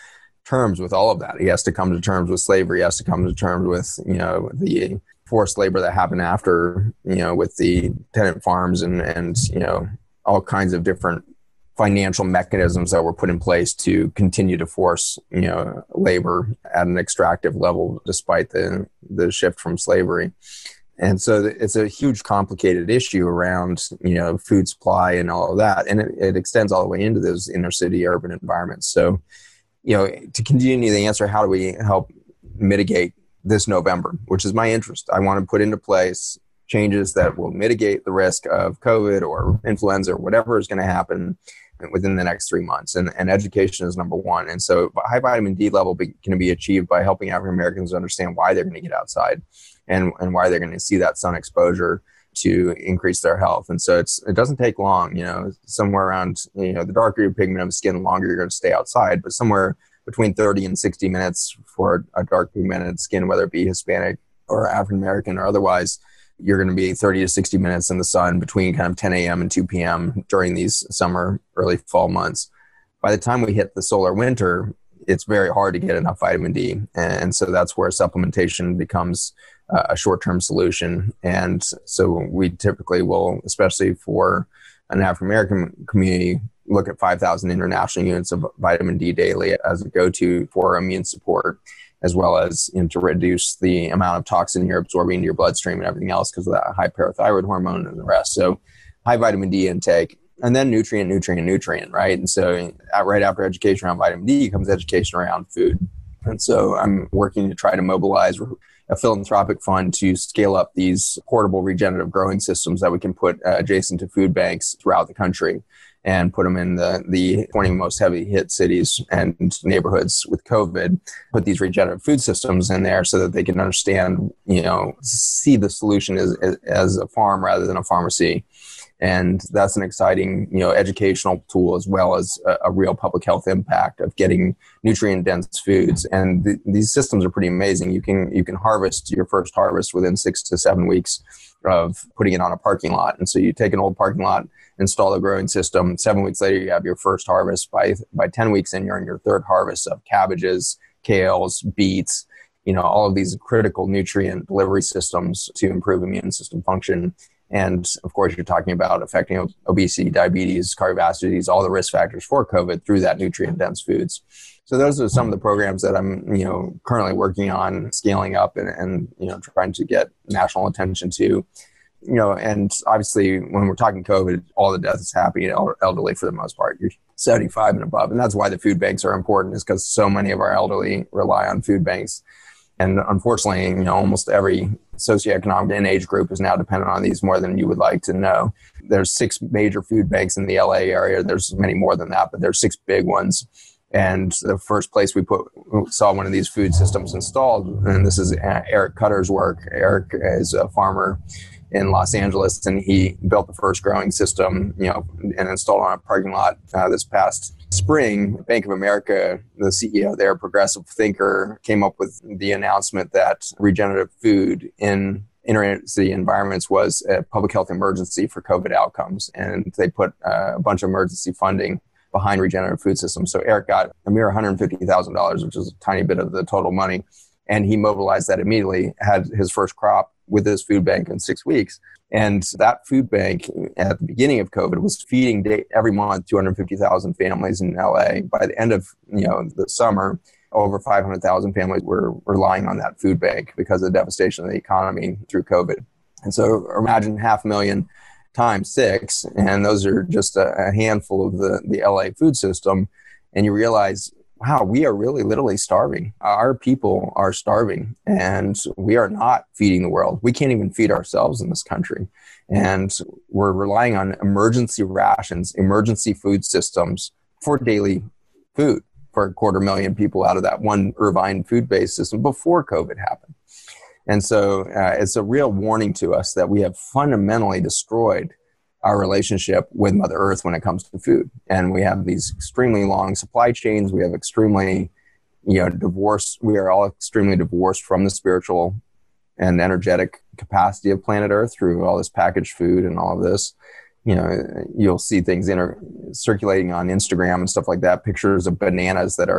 terms with all of that. He has to come to terms with slavery. He has to come to terms with, you know, the forced labor that happened after, you know, with the tenant farms and, and, you know, all kinds of different financial mechanisms that were put in place to continue to force, you know, labor at an extractive level, despite the, the shift from slavery. And so it's a huge, complicated issue around, you know, food supply and all of that. And it, it extends all the way into those inner city urban environments. So, you know, to continue the answer, how do we help mitigate this November, which is my interest? I want to put into place changes that will mitigate the risk of COVID or influenza or whatever is going to happen within the next three months. And, and education is number one. And so high vitamin D level be, can be achieved by helping African Americans understand why they're going to get outside and, and why they're going to see that sun exposure to increase their health. And so it's, it doesn't take long, you know, somewhere around, you know, the darker your pigment of the skin, the longer you're going to stay outside, but somewhere between thirty and sixty minutes for a dark pigmented skin, whether it be Hispanic or African American or otherwise, you're going to be thirty to sixty minutes in the sun between kind of ten a.m. and two p.m. during these summer, early fall months. By the time we hit the solar winter, it's very hard to get enough vitamin D. And so that's where supplementation becomes a short-term solution. And so we typically will, especially for an African-American community, look at five thousand international units of vitamin D daily as a go-to for immune support, as well as, you know, to reduce the amount of toxin you're absorbing into your bloodstream and everything else because of that high parathyroid hormone and the rest. So high vitamin D intake, and then nutrient, nutrient, nutrient, right? And so right after education around vitamin D comes education around food. And so I'm working to try to mobilize a philanthropic fund to scale up these portable regenerative growing systems that we can put uh, adjacent to food banks throughout the country and put them in the, the twenty most heavy hit cities and neighborhoods with COVID, put these regenerative food systems in there so that they can understand, you know, see the solution as, as a farm rather than a pharmacy. And that's an exciting, you know, educational tool, as well as a, a real public health impact of getting nutrient dense foods. And th- these systems are pretty amazing. You can, you can harvest your first harvest within six to seven weeks of putting it on a parking lot. And so you take an old parking lot, install a growing system. Seven weeks later, you have your first harvest. By by ten weeks in, you're in your third harvest of cabbages, kales, beets, you know, all of these critical nutrient delivery systems to improve immune system function. And of course, you're talking about affecting obesity, diabetes, cardiovascular disease, all the risk factors for COVID through that nutrient dense foods. So those are some of the programs that I'm, you know, currently working on scaling up and, and, you know, trying to get national attention to. You know, and obviously when we're talking COVID, all the death is happening elderly for the most part. You're seventy-five and above. And that's why the food banks are important, is because so many of our elderly rely on food banks. And unfortunately, you know, almost every socioeconomic and age group is now dependent on these more than you would like to know. There's six major food banks in the L A area. There's many more than that, but there's six big ones. And the first place we put saw one of these food systems installed, and this is Eric Cutter's work. Eric is a farmer in Los Angeles, and he built the first growing system, you know, and installed on a parking lot uh, this past spring. Bank of America, the C E O there, progressive thinker, came up with the announcement that regenerative food in inner city environments was a public health emergency for COVID outcomes. And they put uh, a bunch of emergency funding behind regenerative food systems. So Eric got a mere one hundred fifty thousand dollars, which is a tiny bit of the total money. And he mobilized that immediately, had his first crop with his food bank in six weeks. And that food bank at the beginning of COVID was feeding day, every month two hundred fifty thousand families in L A. By the end of, you know, the summer, over five hundred thousand families were relying on that food bank because of the devastation of the economy through COVID. And so imagine half a million times six, and those are just a, a handful of the, the L A food system. And you realize, wow, we are really literally starving. Our people are starving, and we are not feeding the world. We can't even feed ourselves in this country. And we're relying on emergency rations, emergency food systems for daily food for a quarter million people out of that one Irvine food-based system before COVID happened. And so uh, it's a real warning to us that we have fundamentally destroyed our relationship with Mother Earth when it comes to food. And we have these extremely long supply chains. We have extremely, you know, divorced. We are all extremely divorced from the spiritual and energetic capacity of planet Earth through all this packaged food and all of this. You know, you'll see things inter- circulating on Instagram and stuff like that, pictures of bananas that are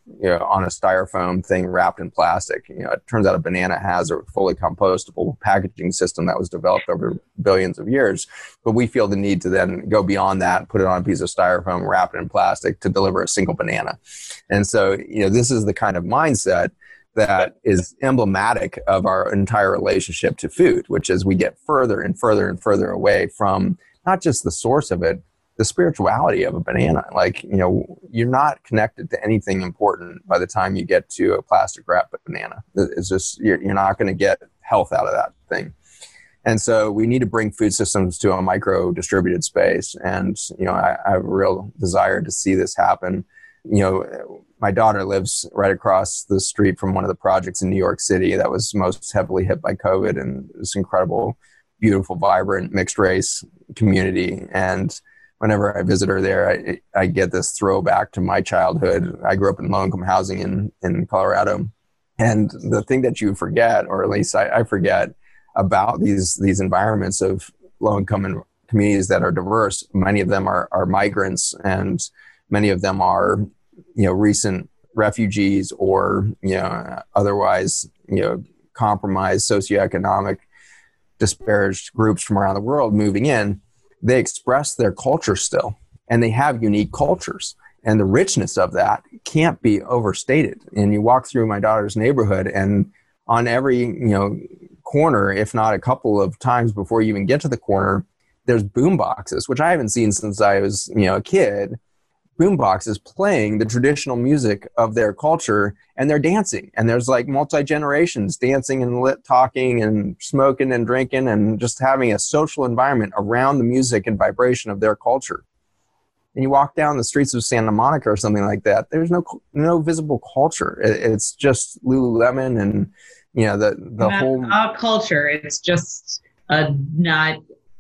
you know, on a styrofoam thing wrapped in plastic. You know, it turns out a banana has a fully compostable packaging system that was developed over billions of years. But we feel the need to then go beyond that, put it on a piece of styrofoam, wrap it in plastic to deliver a single banana. And so, you know, this is the kind of mindset that is emblematic of our entire relationship to food, which is we get further and further and further away from not just the source of it, the spirituality of a banana. Like, you know, you're not connected to anything important by the time you get to a plastic wrapped banana. It's just, you're, you're not going to get health out of that thing. And so we need to bring food systems to a micro distributed space. And, you know, I, I have a real desire to see this happen. You know, my daughter lives right across the street from one of the projects in New York City that was most heavily hit by COVID, and this incredible, beautiful, vibrant, mixed race community. And whenever I visit her there, I, I get this throwback to my childhood. I grew up in low-income housing in, in Colorado. And the thing that you forget, or at least I, I forget, about these these environments of low-income communities that are diverse, many of them are, are migrants, and many of them are, you know, recent refugees or, you know, otherwise, you know, compromised socioeconomic disparaged groups from around the world moving in. They express their culture still, and they have unique cultures. And the richness of that can't be overstated. And you walk through my daughter's neighborhood, and on every, you know, corner, if not a couple of times before you even get to the corner, there's boom boxes, which I haven't seen since I was, you know, a kid. Boom boxes playing the traditional music of their culture, and they're dancing. And there's like multi-generations dancing and lit, talking and smoking and drinking and just having a social environment around the music and vibration of their culture. And you walk down the streets of Santa Monica or something like that, there's no no visible culture. It, it's just Lululemon and, you know, the, the That's whole... a culture. It's just a not...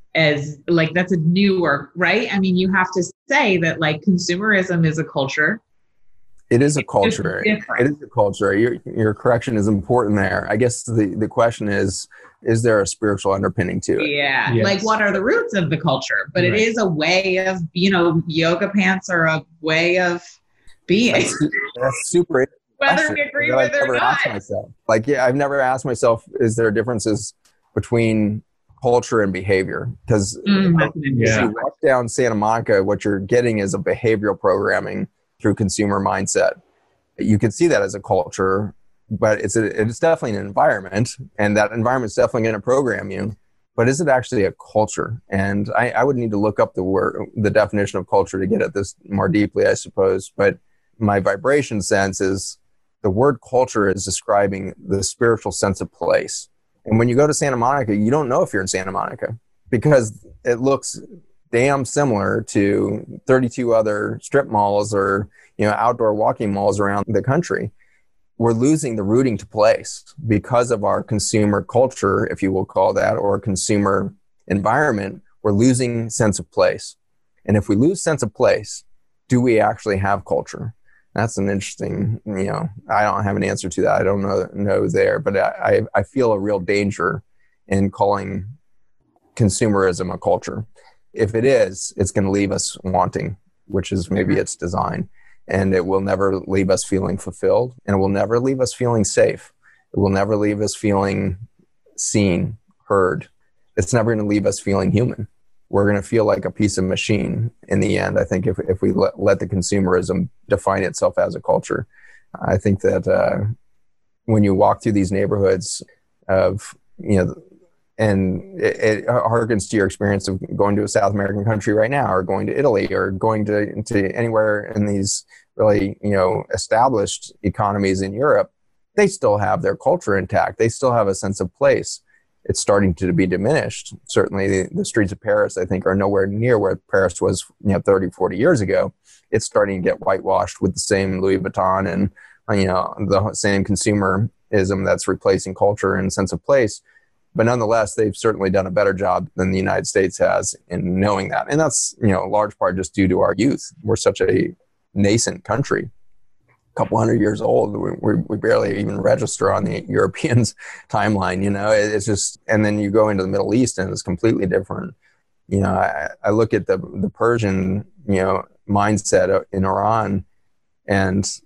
as like, that's a newer, right? I mean, you have to say that like consumerism is a culture. It is a culture. It is a culture. Your, your correction is important there. I guess the, the question is, is there a spiritual underpinning to it? Yeah. Yes. Like, what are the roots of the culture? But right. It is a way of, you know, yoga pants are a way of being. That's, that's super Whether we agree with it or not. Myself. Like, yeah, I've never asked myself, is there differences between culture and behavior? Because mm, if you walk down Santa Monica, what you're getting is a behavioral programming through consumer mindset. You can see that as a culture, but it's a, it's definitely an environment, and that environment is definitely going to program you. But is it actually a culture? And I, I would need to look up the word, the definition of culture to get at this more deeply, I suppose. But my vibration sense is the word culture is describing the spiritual sense of place. And when you go to Santa Monica, you don't know if you're in Santa Monica because it looks damn similar to thirty-two other strip malls or, you know, outdoor walking malls around the country. We're losing the rooting to place because of our consumer culture, if you will call that, or consumer environment. We're losing sense of place. And if we lose sense of place, do we actually have culture? That's an interesting, you know, I don't have an answer to that. I don't know, know there, but I, I feel a real danger in calling consumerism a culture. If it is, it's going to leave us wanting, which is maybe its design. And it will never leave us feeling fulfilled, and it will never leave us feeling safe. It will never leave us feeling seen, heard. It's never going to leave us feeling human. We're going to feel like a piece of machine in the end. I think if, if we let, let the consumerism define itself as a culture, I think that uh, when you walk through these neighborhoods of, you know, and it, it harkens to your experience of going to a South American country right now, or going to Italy, or going to, to anywhere in these really, you know, established economies in Europe, they still have their culture intact. They still have a sense of place. It's starting to be diminished. Certainly the, the streets of Paris, I think, are nowhere near where Paris was, you know, thirty, forty years ago. It's starting to get whitewashed with the same Louis Vuitton and, you know, the same consumerism that's replacing culture and sense of place. But nonetheless, they've certainly done a better job than the United States has in knowing that. And that's, you know, a large part just due to our youth. We're such a nascent country. Couple hundred years old, we, we barely even register on the Europeans' timeline. You know, it, it's just, and then you go into the Middle East and it's completely different. You know, I, I look at the the Persian, you know, mindset in Iran, and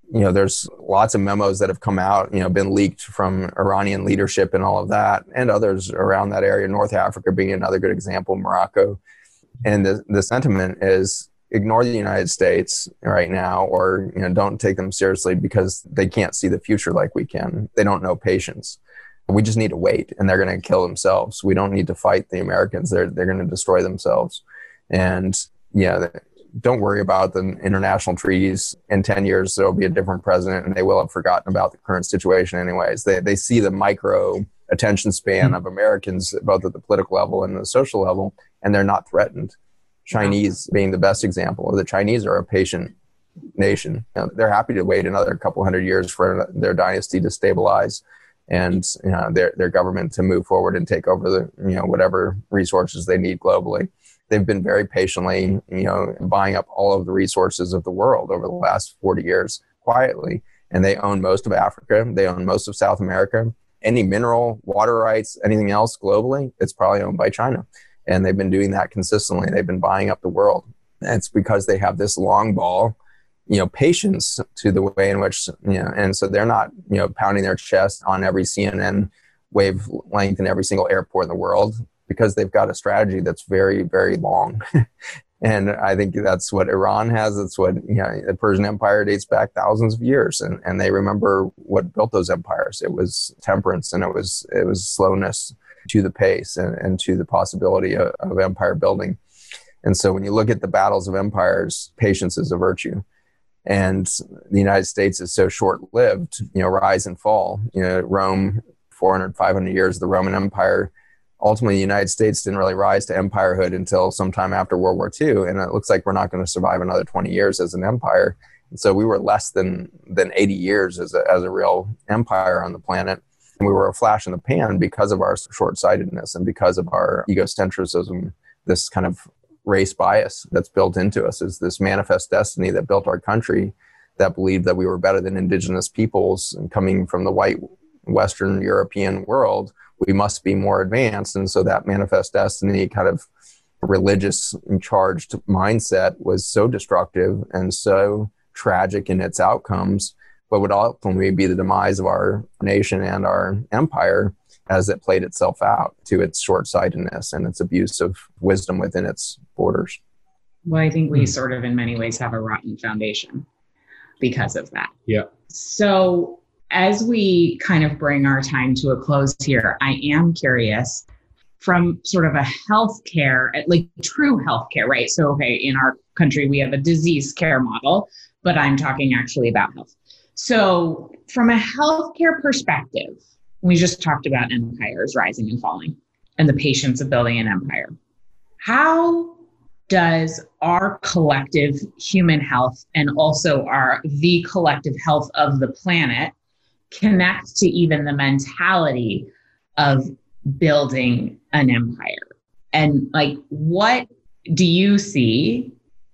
you know, there's lots of memos that have come out, you know, been leaked from Iranian leadership and all of that, and others around that area, North Africa being another good example, Morocco. And the, the sentiment is ignore the United States right now, or, you know, don't take them seriously because they can't see the future like we can. They don't know patience. We just need to wait, and they're going to kill themselves. We don't need to fight the Americans. They're, they're going to destroy themselves. And yeah, don't worry about the international treaties. In ten years, there will be a different president, and they will have forgotten about the current situation anyways. They, they see the micro attention span of Americans, both at the political level and the social level, and they're not threatened. Chinese being the best example. The Chinese are a patient nation. You know, they're happy to wait another couple hundred years for their dynasty to stabilize and, you know, their their government to move forward and take over the, you know, whatever resources they need globally. They've been very patiently, you know, buying up all of the resources of the world over the last forty years quietly. And they own most of Africa. They own most of South America. Any mineral, water rights, anything else globally, it's probably owned by China. And they've been doing that consistently. They've been buying up the world. And it's because they have this long ball, you know, patience to the way in which, you know, and so they're not, you know, pounding their chest on every C N N wavelength in every single airport in the world, because they've got a strategy that's very, very long. And I think that's what Iran has. That's what, you know, the Persian Empire dates back thousands of years. And, and they remember what built those empires. It was temperance, and it was it was slowness to the pace, and, and to the possibility of, of empire building. And so when you look at the battles of empires, patience is a virtue. And the United States is so short-lived, you know, rise and fall. You know, Rome, four hundred, five hundred years of the Roman Empire. Ultimately, the United States didn't really rise to empirehood until sometime after World War Two. And it looks like we're not going to survive another twenty years as an empire. And so we were less than, than eighty years as a, as a real empire on the planet. And we were a flash in the pan because of our short-sightedness and because of our egocentrism, this kind of race bias that's built into us, is this manifest destiny that built our country, that believed that we were better than indigenous peoples, and coming from the white Western European world, we must be more advanced. And so that manifest destiny kind of religious and charged mindset was so destructive and so tragic in its outcomes, but would ultimately be the demise of our nation and our empire as it played itself out to its short-sightedness and its abuse of wisdom within its borders. Well, I think we sort of in many ways have a rotten foundation because of that. Yeah. So as we kind of bring our time to a close here, I am curious from sort of a healthcare, like true healthcare, right? So, okay, in our country, we have a disease care model, but I'm talking actually about health. So from a healthcare perspective, we just talked about empires rising and falling and the patience of building an empire. How does our collective human health and also our the collective health of the planet connect to even the mentality of building an empire? And like, what do you see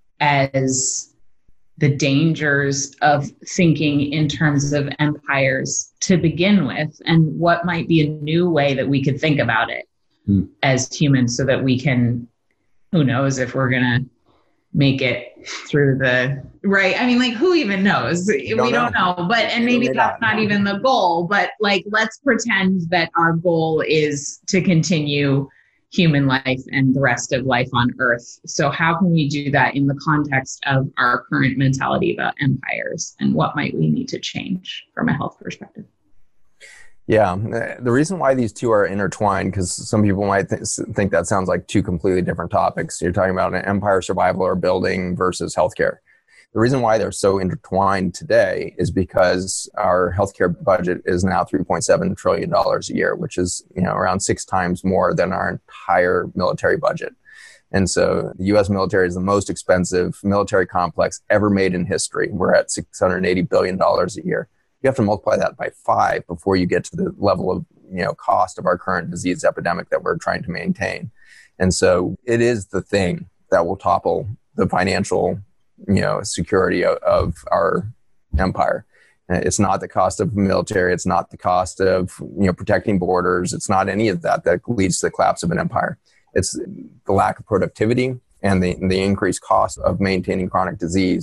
as the dangers of thinking in terms of empires to begin with, and what might be a new way that we could think about it hmm. as humans, so that we can, who knows if we're going to make it through the, right? I mean, like, who even knows? We don't, we don't know. know, but, and maybe that's not even the goal, but like, let's pretend that our goal is to continue human life and the rest of life on Earth. So how can we do that in the context of our current mentality about empires, and what might we need to change from a health perspective? Yeah, the reason why these two are intertwined, because some people might th- think that sounds like two completely different topics. You're talking about an empire survival or building versus healthcare. The reason why they're so intertwined today is because our healthcare budget is now three point seven trillion dollars a year, which is, you know, around six times more than our entire military budget. And so the U S military is the most expensive military complex ever made in history. We're at six hundred eighty billion dollars a year. You have to multiply that by five before you get to the level of, you know, cost of our current disease epidemic that we're trying to maintain. And so it is the thing that will topple the financial, you know, security of, of our empire. It's not the cost of military. It's not the cost of, you know, protecting borders. It's not any of that that leads to the collapse of an empire. It's the lack of productivity and the, the increased cost of maintaining chronic disease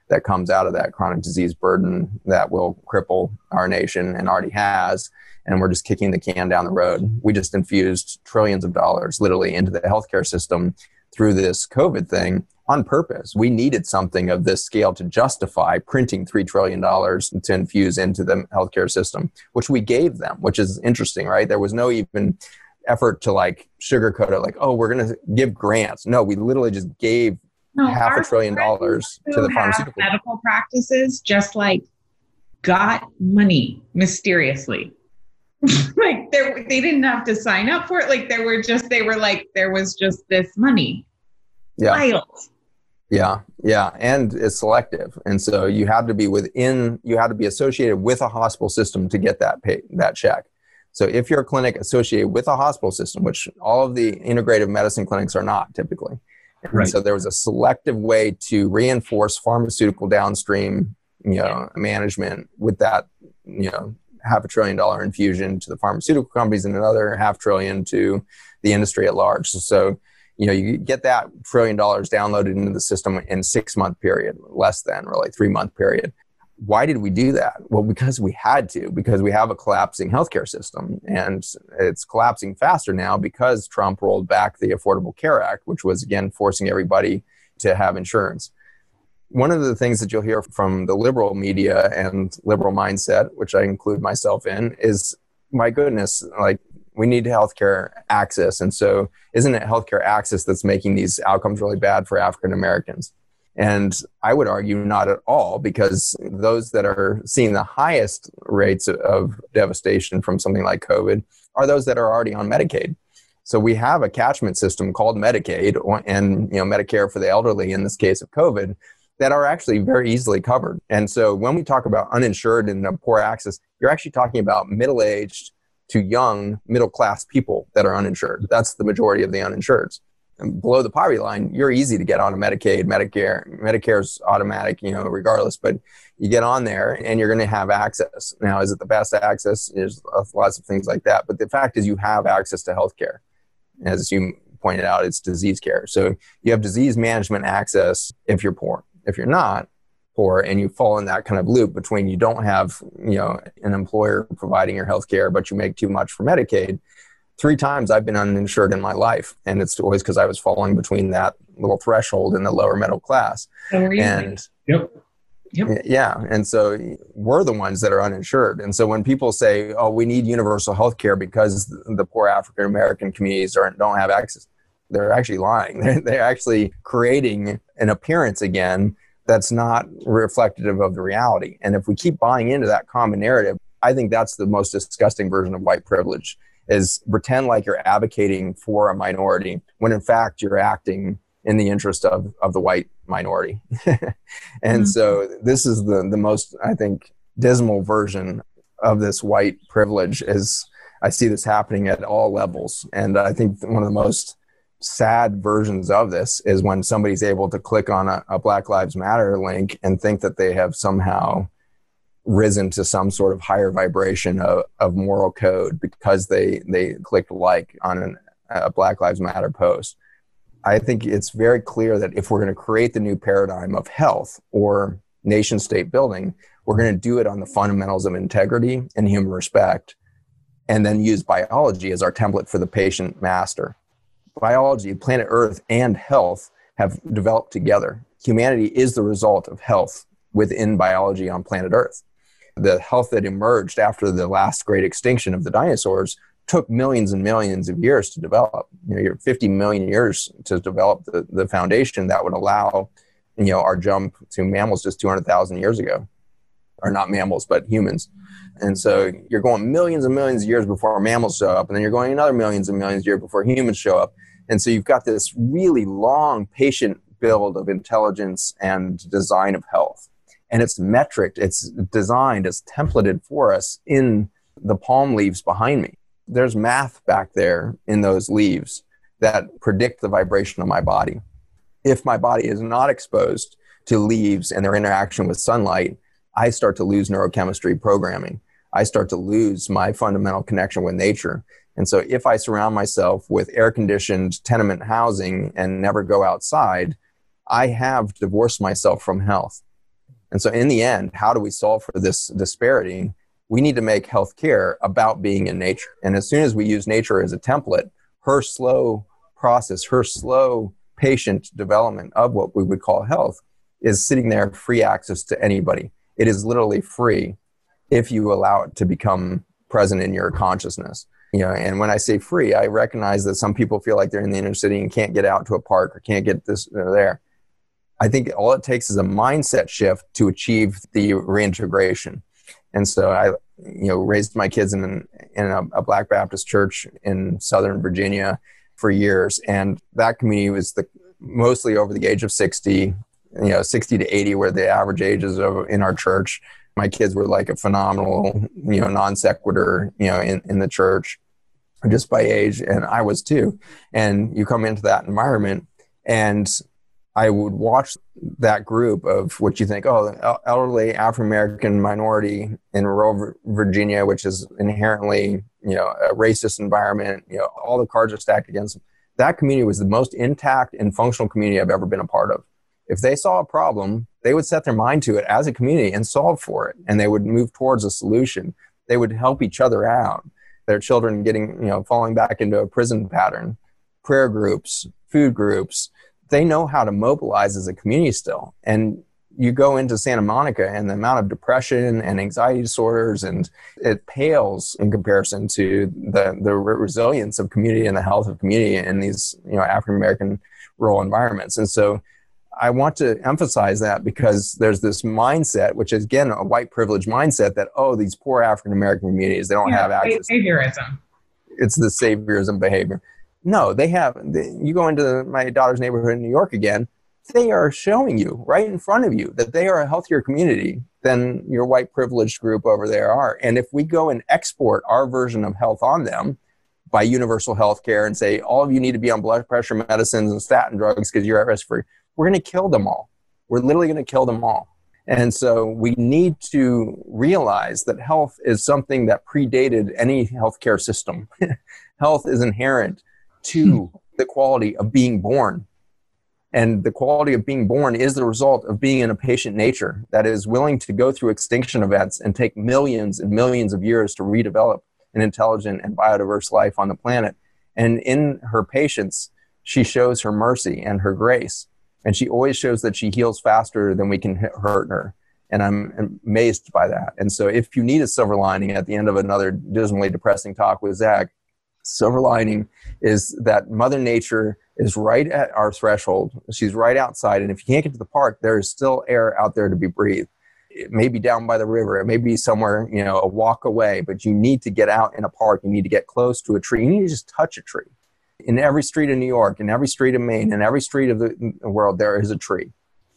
that comes out of that chronic disease burden that will cripple our nation and already has. And we're just kicking the can down the road. We just infused trillions of dollars literally into the healthcare system through this COVID thing on purpose. We needed something of this scale to justify printing three trillion dollars to infuse into the healthcare system, which we gave them, which is interesting, right? There was no even effort to like sugarcoat it, like, oh, we're going to give grants. No, we literally just gave no, half a trillion dollars to the pharmaceutical medical practices. Just like got money mysteriously. Like they they didn't have to sign up for it. Like there were just they were like there was just this money. Yeah. Wild. Yeah, yeah, and it's selective, and so you had to be within. You had to be associated with a hospital system to get that pay that check. So if you're a clinic associated with a hospital system, which all of the integrative medicine clinics are not typically, and right. so there was a selective way to reinforce pharmaceutical downstream, you know, management with that, you know, half a trillion dollar infusion to the pharmaceutical companies and another half trillion to the industry at large. So, so you know, you get that trillion dollars downloaded into the system in a six month period, less than really three month period. Why did we do that? Well, because we had to, because we have a collapsing healthcare system, and it's collapsing faster now because Trump rolled back the Affordable Care Act, which was again forcing everybody to have insurance. One of the things that you'll hear from the liberal media and liberal mindset, which I include myself in, is, my goodness, like, we need healthcare access. And so isn't it healthcare access that's making these outcomes really bad for African Americans? And I would argue not at all, because those that are seeing the highest rates of devastation from something like COVID are those that are already on Medicaid. So we have a catchment system called Medicaid and, you know, Medicare for the elderly in this case of COVID that are actually very easily covered. And so when we talk about uninsured and poor access, you're actually talking about middle-aged to young middle-class people that are uninsured. That's the majority of the uninsureds. And below the poverty line, you're easy to get on a Medicaid, Medicare. Medicare's automatic, you know, regardless, but you get on there and you're going to have access. Now, is it the best access? There's lots of things like that. But the fact is you have access to healthcare. As you pointed out, it's disease care. So you have disease management access if you're poor. If you're not poor and you fall in that kind of loop between you don't have, you know, an employer providing your health care, but you make too much for Medicaid. Three times I've been uninsured in my life. And it's always because I was falling between that little threshold in the lower middle class. And yep. Yep. Yeah. And so we're the ones that are uninsured. And so when people say, oh, we need universal health care because the poor African American communities aren't, don't have access, they're actually lying. They're, they're actually creating an appearance again that's not reflective of the reality. And if we keep buying into that common narrative, I think that's the most disgusting version of white privilege, is pretend like you're advocating for a minority when in fact you're acting in the interest of, of the white minority. And mm-hmm. so this is the, the most, I think, dismal version of this white privilege. Is I see this happening at all levels. And I think one of the most sad versions of this is when somebody's able to click on a, a Black Lives Matter link and think that they have somehow risen to some sort of higher vibration of, of moral code because they they clicked like on an, a Black Lives Matter post. I think it's very clear that if we're going to create the new paradigm of health or nation state building, we're going to do it on the fundamentals of integrity and human respect, and then use biology as our template for the patient master. Biology, planet Earth, and health have developed together. Humanity is the result of health within biology on planet Earth. The health that emerged after the last great extinction of the dinosaurs took millions and millions of years to develop. You know, you're fifty million years to develop the, the foundation that would allow, you know, our jump to mammals just two hundred thousand years ago. Or not mammals, but humans. And so you're going millions and millions of years before mammals show up, and then you're going another millions and millions of years before humans show up. And so you've got this really long, patient build of intelligence and design of health. And it's metric, it's designed, it's templated for us in the palm leaves behind me. There's math back there in those leaves that predict the vibration of my body. If my body is not exposed to leaves and their interaction with sunlight, I start to lose neurochemistry programming. I start to lose my fundamental connection with nature. And so if I surround myself with air-conditioned tenement housing and never go outside, I have divorced myself from health. And so in the end, how do we solve for this disparity? We need to make healthcare about being in nature. And as soon as we use nature as a template, her slow process, her slow patient development of what we would call health is sitting there, free access to anybody. It is literally free if you allow it to become present in your consciousness. You know, and when I say free, I recognize that some people feel like they're in the inner city and can't get out to a park or can't get this or there. I think all it takes is a mindset shift to achieve the reintegration. And so I, you know, raised my kids in, in a, a Black Baptist church in Southern Virginia for years. And that community was the mostly over the age of sixty, you know, sixty to eighty were the average ages of, in our church. My kids were like a phenomenal, you know, non sequitur, you know, in, in the church just by age. And I was too. And you come into that environment and I would watch that group of what you think, oh, elderly African-American minority in rural Virginia, which is inherently, you know, a racist environment, you know, all the cards are stacked against them. That community was the most intact and functional community I've ever been a part of. If they saw a problem, they would set their mind to it as a community and solve for it. And they would move towards a solution. They would help each other out. Their children getting, you know, falling back into a prison pattern, prayer groups, food groups. They know how to mobilize as a community still. And you go into Santa Monica and the amount of depression and anxiety disorders, and it pales in comparison to the, the resilience of community and the health of community in these, you know, African-American rural environments. And so I want to emphasize that because there's this mindset, which is, again, a white privilege mindset that, oh, these poor African-American communities, they don't yeah, have access. Saviorism. It's the saviorism behavior. No, they have. They, you go into my daughter's neighborhood in New York again, they are showing you right in front of you that they are a healthier community than your white privileged group over there are. And if we go and export our version of health on them by universal health care and say, all of you need to be on blood pressure medicines and statin drugs because you're at risk for, we're going to kill them all. We're literally going to kill them all. And so we need to realize that health is something that predated any healthcare system. Health is inherent to the quality of being born. And the quality of being born is the result of being in a patient nature that is willing to go through extinction events and take millions and millions of years to redevelop an intelligent and biodiverse life on the planet. And in her patience, she shows her mercy and her grace. And she always shows that she heals faster than we can hurt her. And I'm amazed by that. And so if you need a silver lining at the end of another dismally depressing talk with Zach, silver lining is that Mother Nature is right at our threshold. She's right outside. And if you can't get to the park, there is still air out there to be breathed. It may be down by the river. It may be somewhere, you know, a walk away, but you need to get out in a park. You need to get close to a tree. You need to just touch a tree. In every street in New York, in every street in Maine, in every street of the world, there is a tree.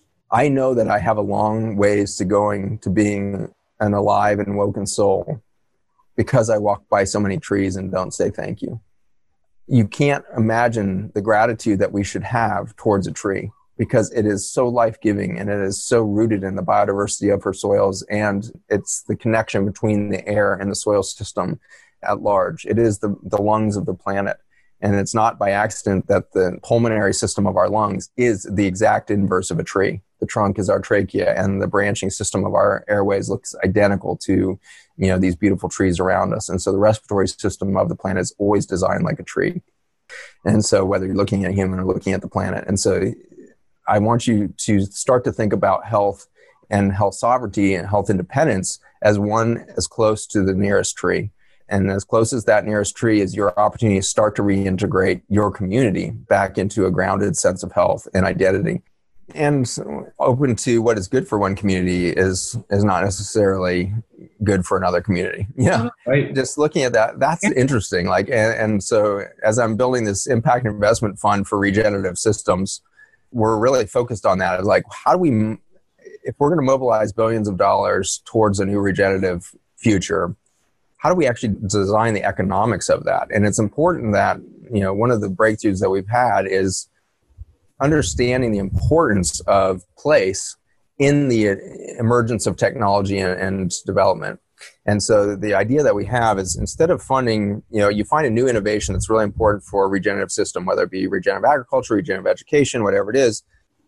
I know that I have a long ways to going to being an alive and woken soul because I walk by so many trees and don't say thank you. You can't imagine the gratitude that we should have towards a tree because it is so life-giving and it is so rooted in the biodiversity of her soils, and it's the connection between the air and the soil system at large. It is the, the lungs of the planet. And it's not by accident that the pulmonary system of our lungs is the exact inverse of a tree. The trunk is our trachea, and the branching system of our airways looks identical to, you know, these beautiful trees around us. And so the respiratory system of the planet is always designed like a tree. And so whether you're looking at a human or looking at the planet. And so I want you to start to think about health and health sovereignty and health independence as one as close to the nearest tree. And as close as that nearest tree is your opportunity to start to reintegrate your community back into a grounded sense of health and identity. And open to what is good for one community is is not necessarily good for another community. Yeah, right. Just looking at that, that's yeah. interesting. Like, and, and so as I'm building this impact investment fund for regenerative systems, we're really focused on that. It's like, how do we, if we're going to mobilize billions of dollars towards a new regenerative future, how do we actually design the economics of that? And it's important that, you know, one of the breakthroughs that we've had is understanding the importance of place in the emergence of technology and, and development. And so the idea that we have is instead of funding, you know, you find a new innovation that's really important for a regenerative system, whether it be regenerative agriculture, regenerative education, whatever it is,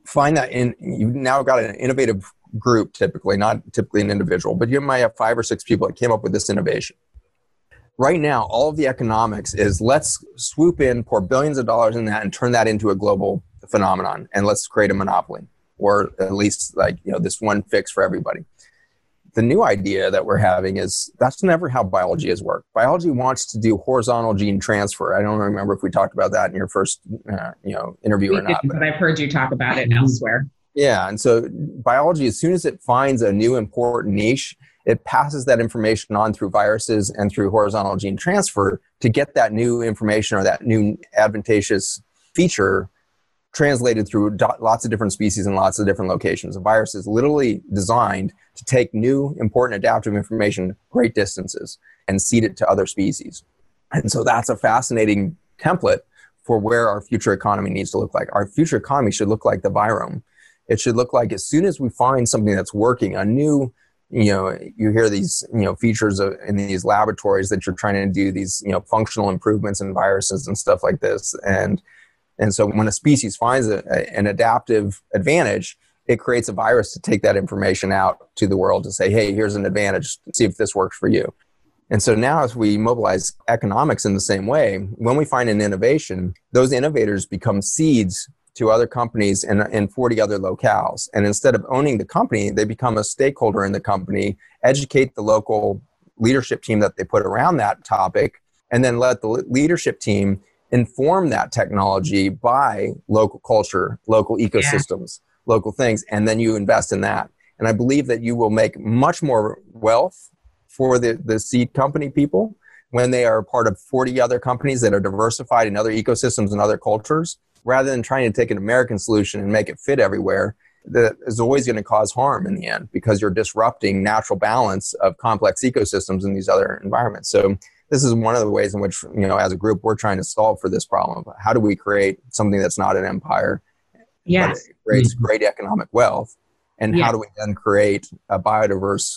find that in, you've now got an innovative group, typically, not typically an individual, but you might have five or six people that came up with this innovation. Right now, all of the economics is let's swoop in, pour billions of dollars in that and turn that into a global phenomenon. And let's create a monopoly, or at least like, you know, this one fix for everybody. The new idea that we're having is that's never how biology has worked. Biology wants to do horizontal gene transfer. I don't remember if we talked about that in your first, uh, you know, interview we or not. But, but I've heard you talk about it elsewhere. Yeah, and so biology, as soon as it finds a new important niche, it passes that information on through viruses and through horizontal gene transfer to get that new information or that new advantageous feature translated through do- lots of different species and lots of different locations. A virus is literally designed to take new, important adaptive information great distances and seed it to other species. And so that's a fascinating template for where our future economy needs to look like. Our future economy should look like the virome. It should look like as soon as we find something that's working, a new, you know, you hear these, you know, features of, in these laboratories that you're trying to do these, you know, functional improvements in viruses and stuff like this. And and so when a species finds a, a, an adaptive advantage, it creates a virus to take that information out to the world to say, hey, here's an advantage, see if this works for you. And so now as we mobilize economics in the same way, when we find an innovation, those innovators become seeds to other companies in, in forty other locales. And instead of owning the company, they become a stakeholder in the company, educate the local leadership team that they put around that topic, and then let the leadership team inform that technology by local culture, local ecosystems, yeah. local things, and then you invest in that. And I believe that you will make much more wealth for the, the seed company people when they are part of forty other companies that are diversified in other ecosystems and other cultures, rather than trying to take an American solution and make it fit everywhere. That is always going to cause harm in the end because you're disrupting natural balance of complex ecosystems in these other environments. So this is one of the ways in which, you know, as a group, we're trying to solve for this problem. How do we create something that's not an empire, yes. but it creates Mm-hmm. great economic wealth? And Yeah. how do we then create a biodiverse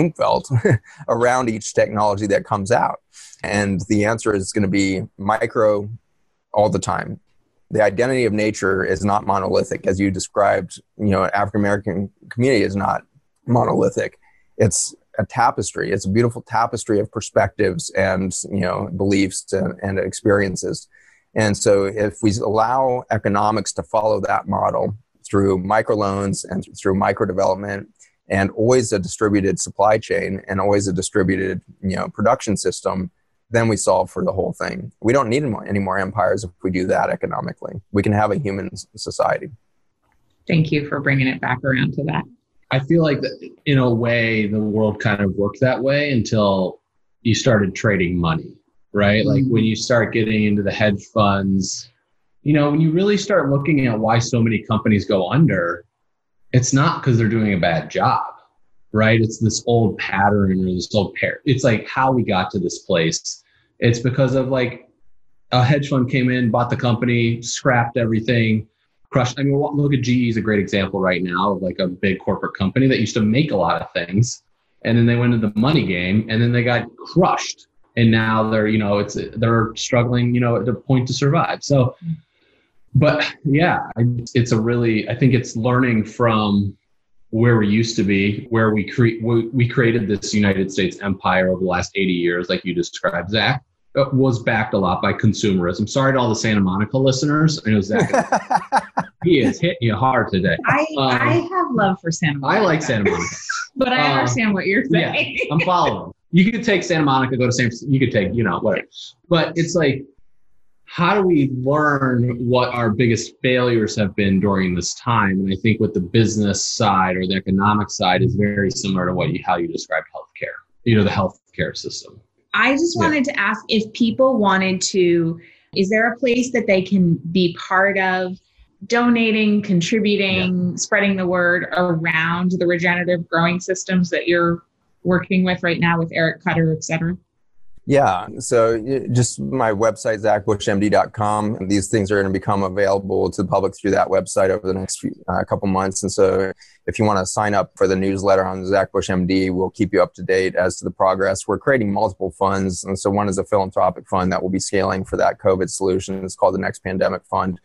umfeld around each technology that comes out? And the answer is going to be micro all the time. The identity of nature is not monolithic, as you described. You know, African American community is not monolithic. It's a tapestry. It's a beautiful tapestry of perspectives and, you know, beliefs and, and experiences. And so if we allow economics to follow that model through microloans and through micro development and always a distributed supply chain and always a distributed, you know, production system, then we solve for the whole thing. We don't need any more empires if we do that economically. We can have a human society. Thank you for bringing it back around to that. I feel like that in a way, the world kind of worked that way until you started trading money, right? Mm-hmm. Like when you start getting into the hedge funds, you know, when you really start looking at why so many companies go under, it's not because they're doing a bad job, right? It's this old pattern or this old pair. It's like how we got to this place. It's because of like a hedge fund came in, bought the company, scrapped everything, crushed. I mean, look at G E is a great example right now of like a big corporate company that used to make a lot of things. And then they went into the money game and then they got crushed. And now they're, you know, it's, they're struggling, you know, at the point to survive. So, but yeah, it's a really, I think it's learning from where we used to be, where we cre- we, we created this United States empire over the last eighty years, like you described, Zach. It was backed a lot by consumerism. Sorry to all the Santa Monica listeners. I know Zach, he is hitting you hard today. I, Um, I have love for Santa Monica. I like Santa Monica. But I Um, understand what you're Yeah, saying. I'm following. You could take Santa Monica, go to San Francisco, you could take, you know, whatever. But it's like, how do we learn what our biggest failures have been during this time? And I think with the business side or the economic side is very similar to what you, how you described healthcare, you know, the healthcare system. I just wanted yeah. to ask if people wanted to, is there a place that they can be part of donating, contributing, yeah. spreading the word around the regenerative growing systems that you're working with right now with Eric Cutter, et cetera? Yeah, so just my website, zach bush m d dot com. These things are going to become available to the public through that website over the next few, uh, couple months. And so if you want to sign up for the newsletter on Zach Bush M D, we'll keep you up to date as to the progress. We're creating multiple funds. And so one is a philanthropic fund that will be scaling for that COVID solution. It's called the Next Pandemic Fund.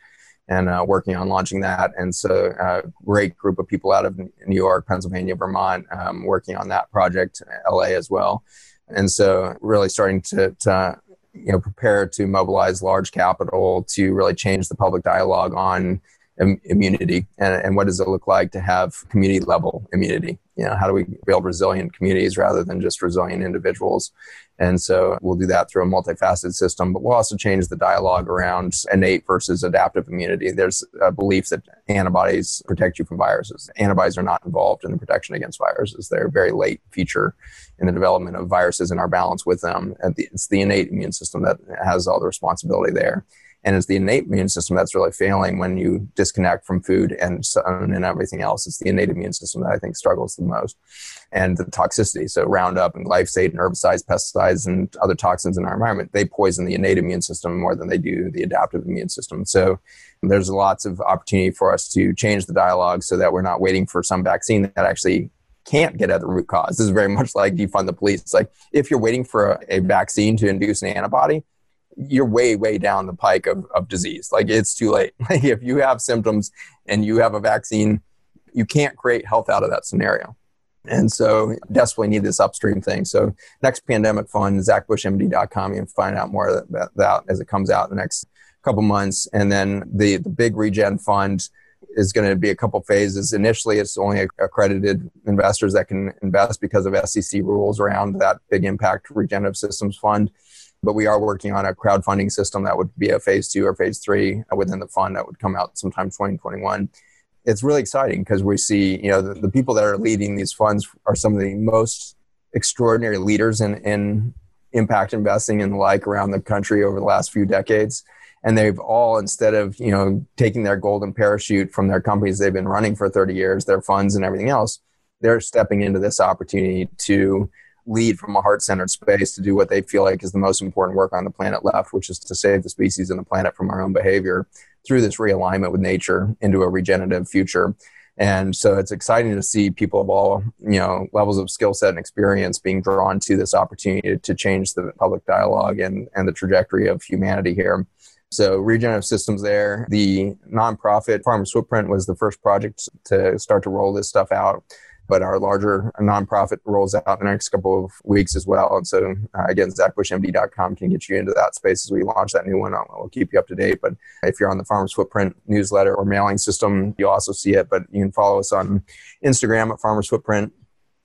and uh, working on launching that. And so a uh, great group of people out of New York, Pennsylvania, Vermont, um, working on that project, L A as well. And so really starting to, to you know, prepare to mobilize large capital to really change the public dialogue on im- immunity and, and what does it look like to have community level immunity? You know, how do we build resilient communities rather than just resilient individuals? And so we'll do that through a multifaceted system, but we'll also change the dialogue around innate versus adaptive immunity. There's a belief that antibodies protect you from viruses. Antibodies are not involved in the protection against viruses. They're a very late feature in the development of viruses and our balance with them. And the, it's the innate immune system that has all the responsibility there. And it's the innate immune system that's really failing when you disconnect from food and sun and everything else. It's the innate immune system that I think struggles the most. And the toxicity, so Roundup and glyphosate and herbicides, pesticides, and other toxins in our environment, they poison the innate immune system more than they do the adaptive immune system. So there's lots of opportunity for us to change the dialogue so that we're not waiting for some vaccine that actually can't get at the root cause. This is very much like defund the police. It's like if you're waiting for a, a vaccine to induce an antibody, you're way, way down the pike of, of disease. Like it's too late. Like if you have symptoms and you have a vaccine, you can't create health out of that scenario. And so desperately need this upstream thing. So next pandemic fund, zach bush m d dot com. You can find out more of that, that as it comes out in the next couple months. And then the, the big regen fund is going to be a couple phases. Initially, it's only accredited investors that can invest because of S E C rules around that big impact regenerative systems fund. But we are working on a crowdfunding system that would be a phase two or phase three within the fund that would come out sometime twenty twenty-one. It's really exciting because we see, you know, the, the people that are leading these funds are some of the most extraordinary leaders in, in impact investing and the like around the country over the last few decades. And they've all, instead of, you know, taking their golden parachute from their companies they've been running for thirty years, their funds and everything else, they're stepping into this opportunity to lead from a heart-centered space to do what they feel like is the most important work on the planet left, which is to save the species and the planet from our own behavior through this realignment with nature into a regenerative future. And so it's exciting to see people of all, you know, levels of skill set and experience being drawn to this opportunity to change the public dialogue and, and the trajectory of humanity here. So regenerative systems there. The nonprofit Farmers Footprint was the first project to start to roll this stuff out. But our larger nonprofit rolls out in the next couple of weeks as well. And so, uh, again, zach bush m d dot com can get you into that space as we launch that new one. I'll, I'll keep you up to date. But if you're on the Farmers Footprint newsletter or mailing system, you'll also see it. But you can follow us on Instagram at Farmers Footprint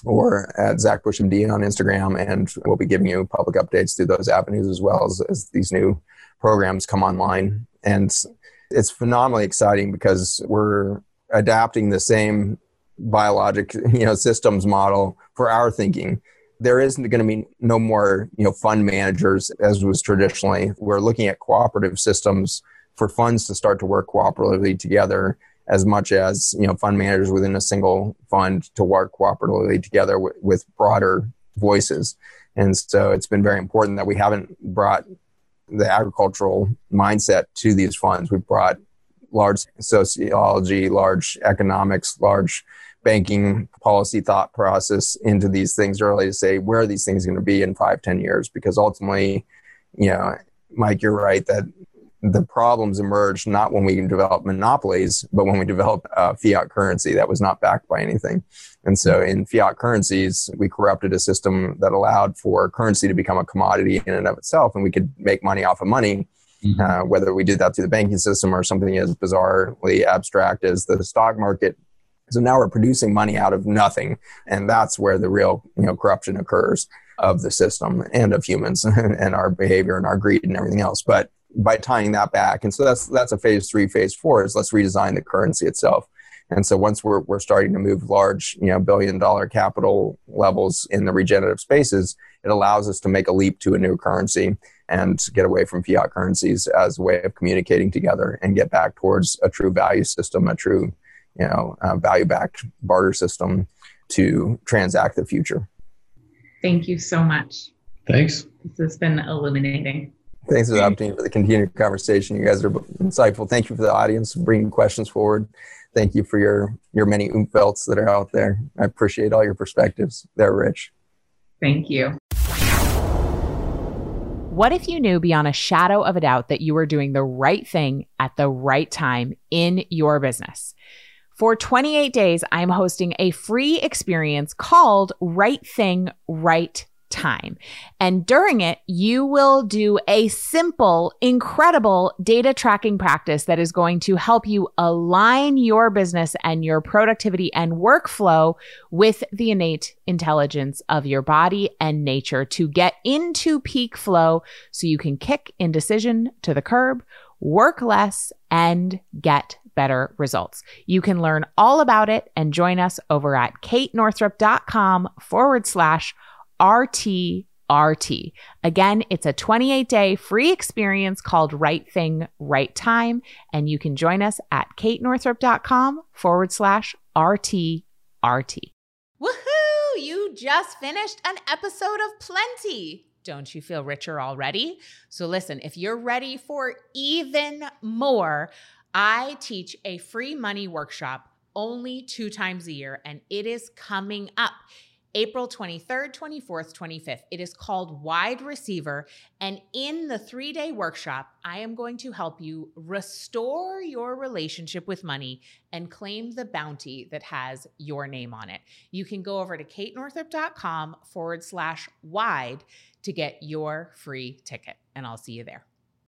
or at zach bush m d on Instagram. And we'll be giving you public updates through those avenues as well as, as these new programs come online. And it's phenomenally exciting because we're adapting the same biologic, you know, systems model for our thinking. There isn't going to be no more, you know, fund managers as was traditionally. We're looking at cooperative systems for funds to start to work cooperatively together as much as, you know, fund managers within a single fund to work cooperatively together w- with broader voices. And so it's been very important that we haven't brought the agricultural mindset to these funds. We've brought large sociology, large economics, large banking policy thought process into these things early to say, where are these things going to be in five, ten years? Because ultimately, you know, Mike, you're right that the problems emerged not when we develop monopolies, but when we developed uh, fiat currency that was not backed by anything. And so in fiat currencies, we corrupted a system that allowed for currency to become a commodity in and of itself, and we could make money off of money. Mm-hmm. Uh, whether we did that through the banking system or something as bizarrely abstract as the stock market. So now we're producing money out of nothing. And that's where the real, you know, corruption occurs of the system and of humans and our behavior and our greed and everything else. But by tying that back, and so that's that's a phase three, phase four is let's redesign the currency itself. And so once we're we're starting to move large, you know, billion dollar capital levels in the regenerative spaces, it allows us to make a leap to a new currency and get away from fiat currencies as a way of communicating together and get back towards a true value system, a true, you know, uh, value-backed barter system to transact the future. Thank you so much. Thanks. This has been illuminating. Thanks for the opportunity for the continued conversation. You guys are insightful. Thank you for the audience bringing questions forward. Thank you for your, your many umfelts that are out there. I appreciate all your perspectives. They're rich. Thank you. What if you knew beyond a shadow of a doubt that you were doing the right thing at the right time in your business? For twenty-eight days, I'm hosting a free experience called Right Thing, Right Time. And during it, you will do a simple, incredible data tracking practice that is going to help you align your business and your productivity and workflow with the innate intelligence of your body and nature to get into peak flow so you can kick indecision to the curb, work less, and get better results. You can learn all about it and join us over at katenorthrup.com forward slash R T R T. Again, it's a twenty-eight day free experience called Right Thing, Right Time. And you can join us at katenorthrup.com forward slash R T R T. Woohoo! You just finished an episode of Plenty. Don't you feel richer already? So listen, if you're ready for even more, I teach a free money workshop only two times a year, and it is coming up April twenty-third, twenty-fourth, twenty-fifth. It is called Wide Receiver. And in the three-day workshop, I am going to help you restore your relationship with money and claim the bounty that has your name on it. You can go over to katenorthrup.com forward slash wide to get your free ticket, and I'll see you there.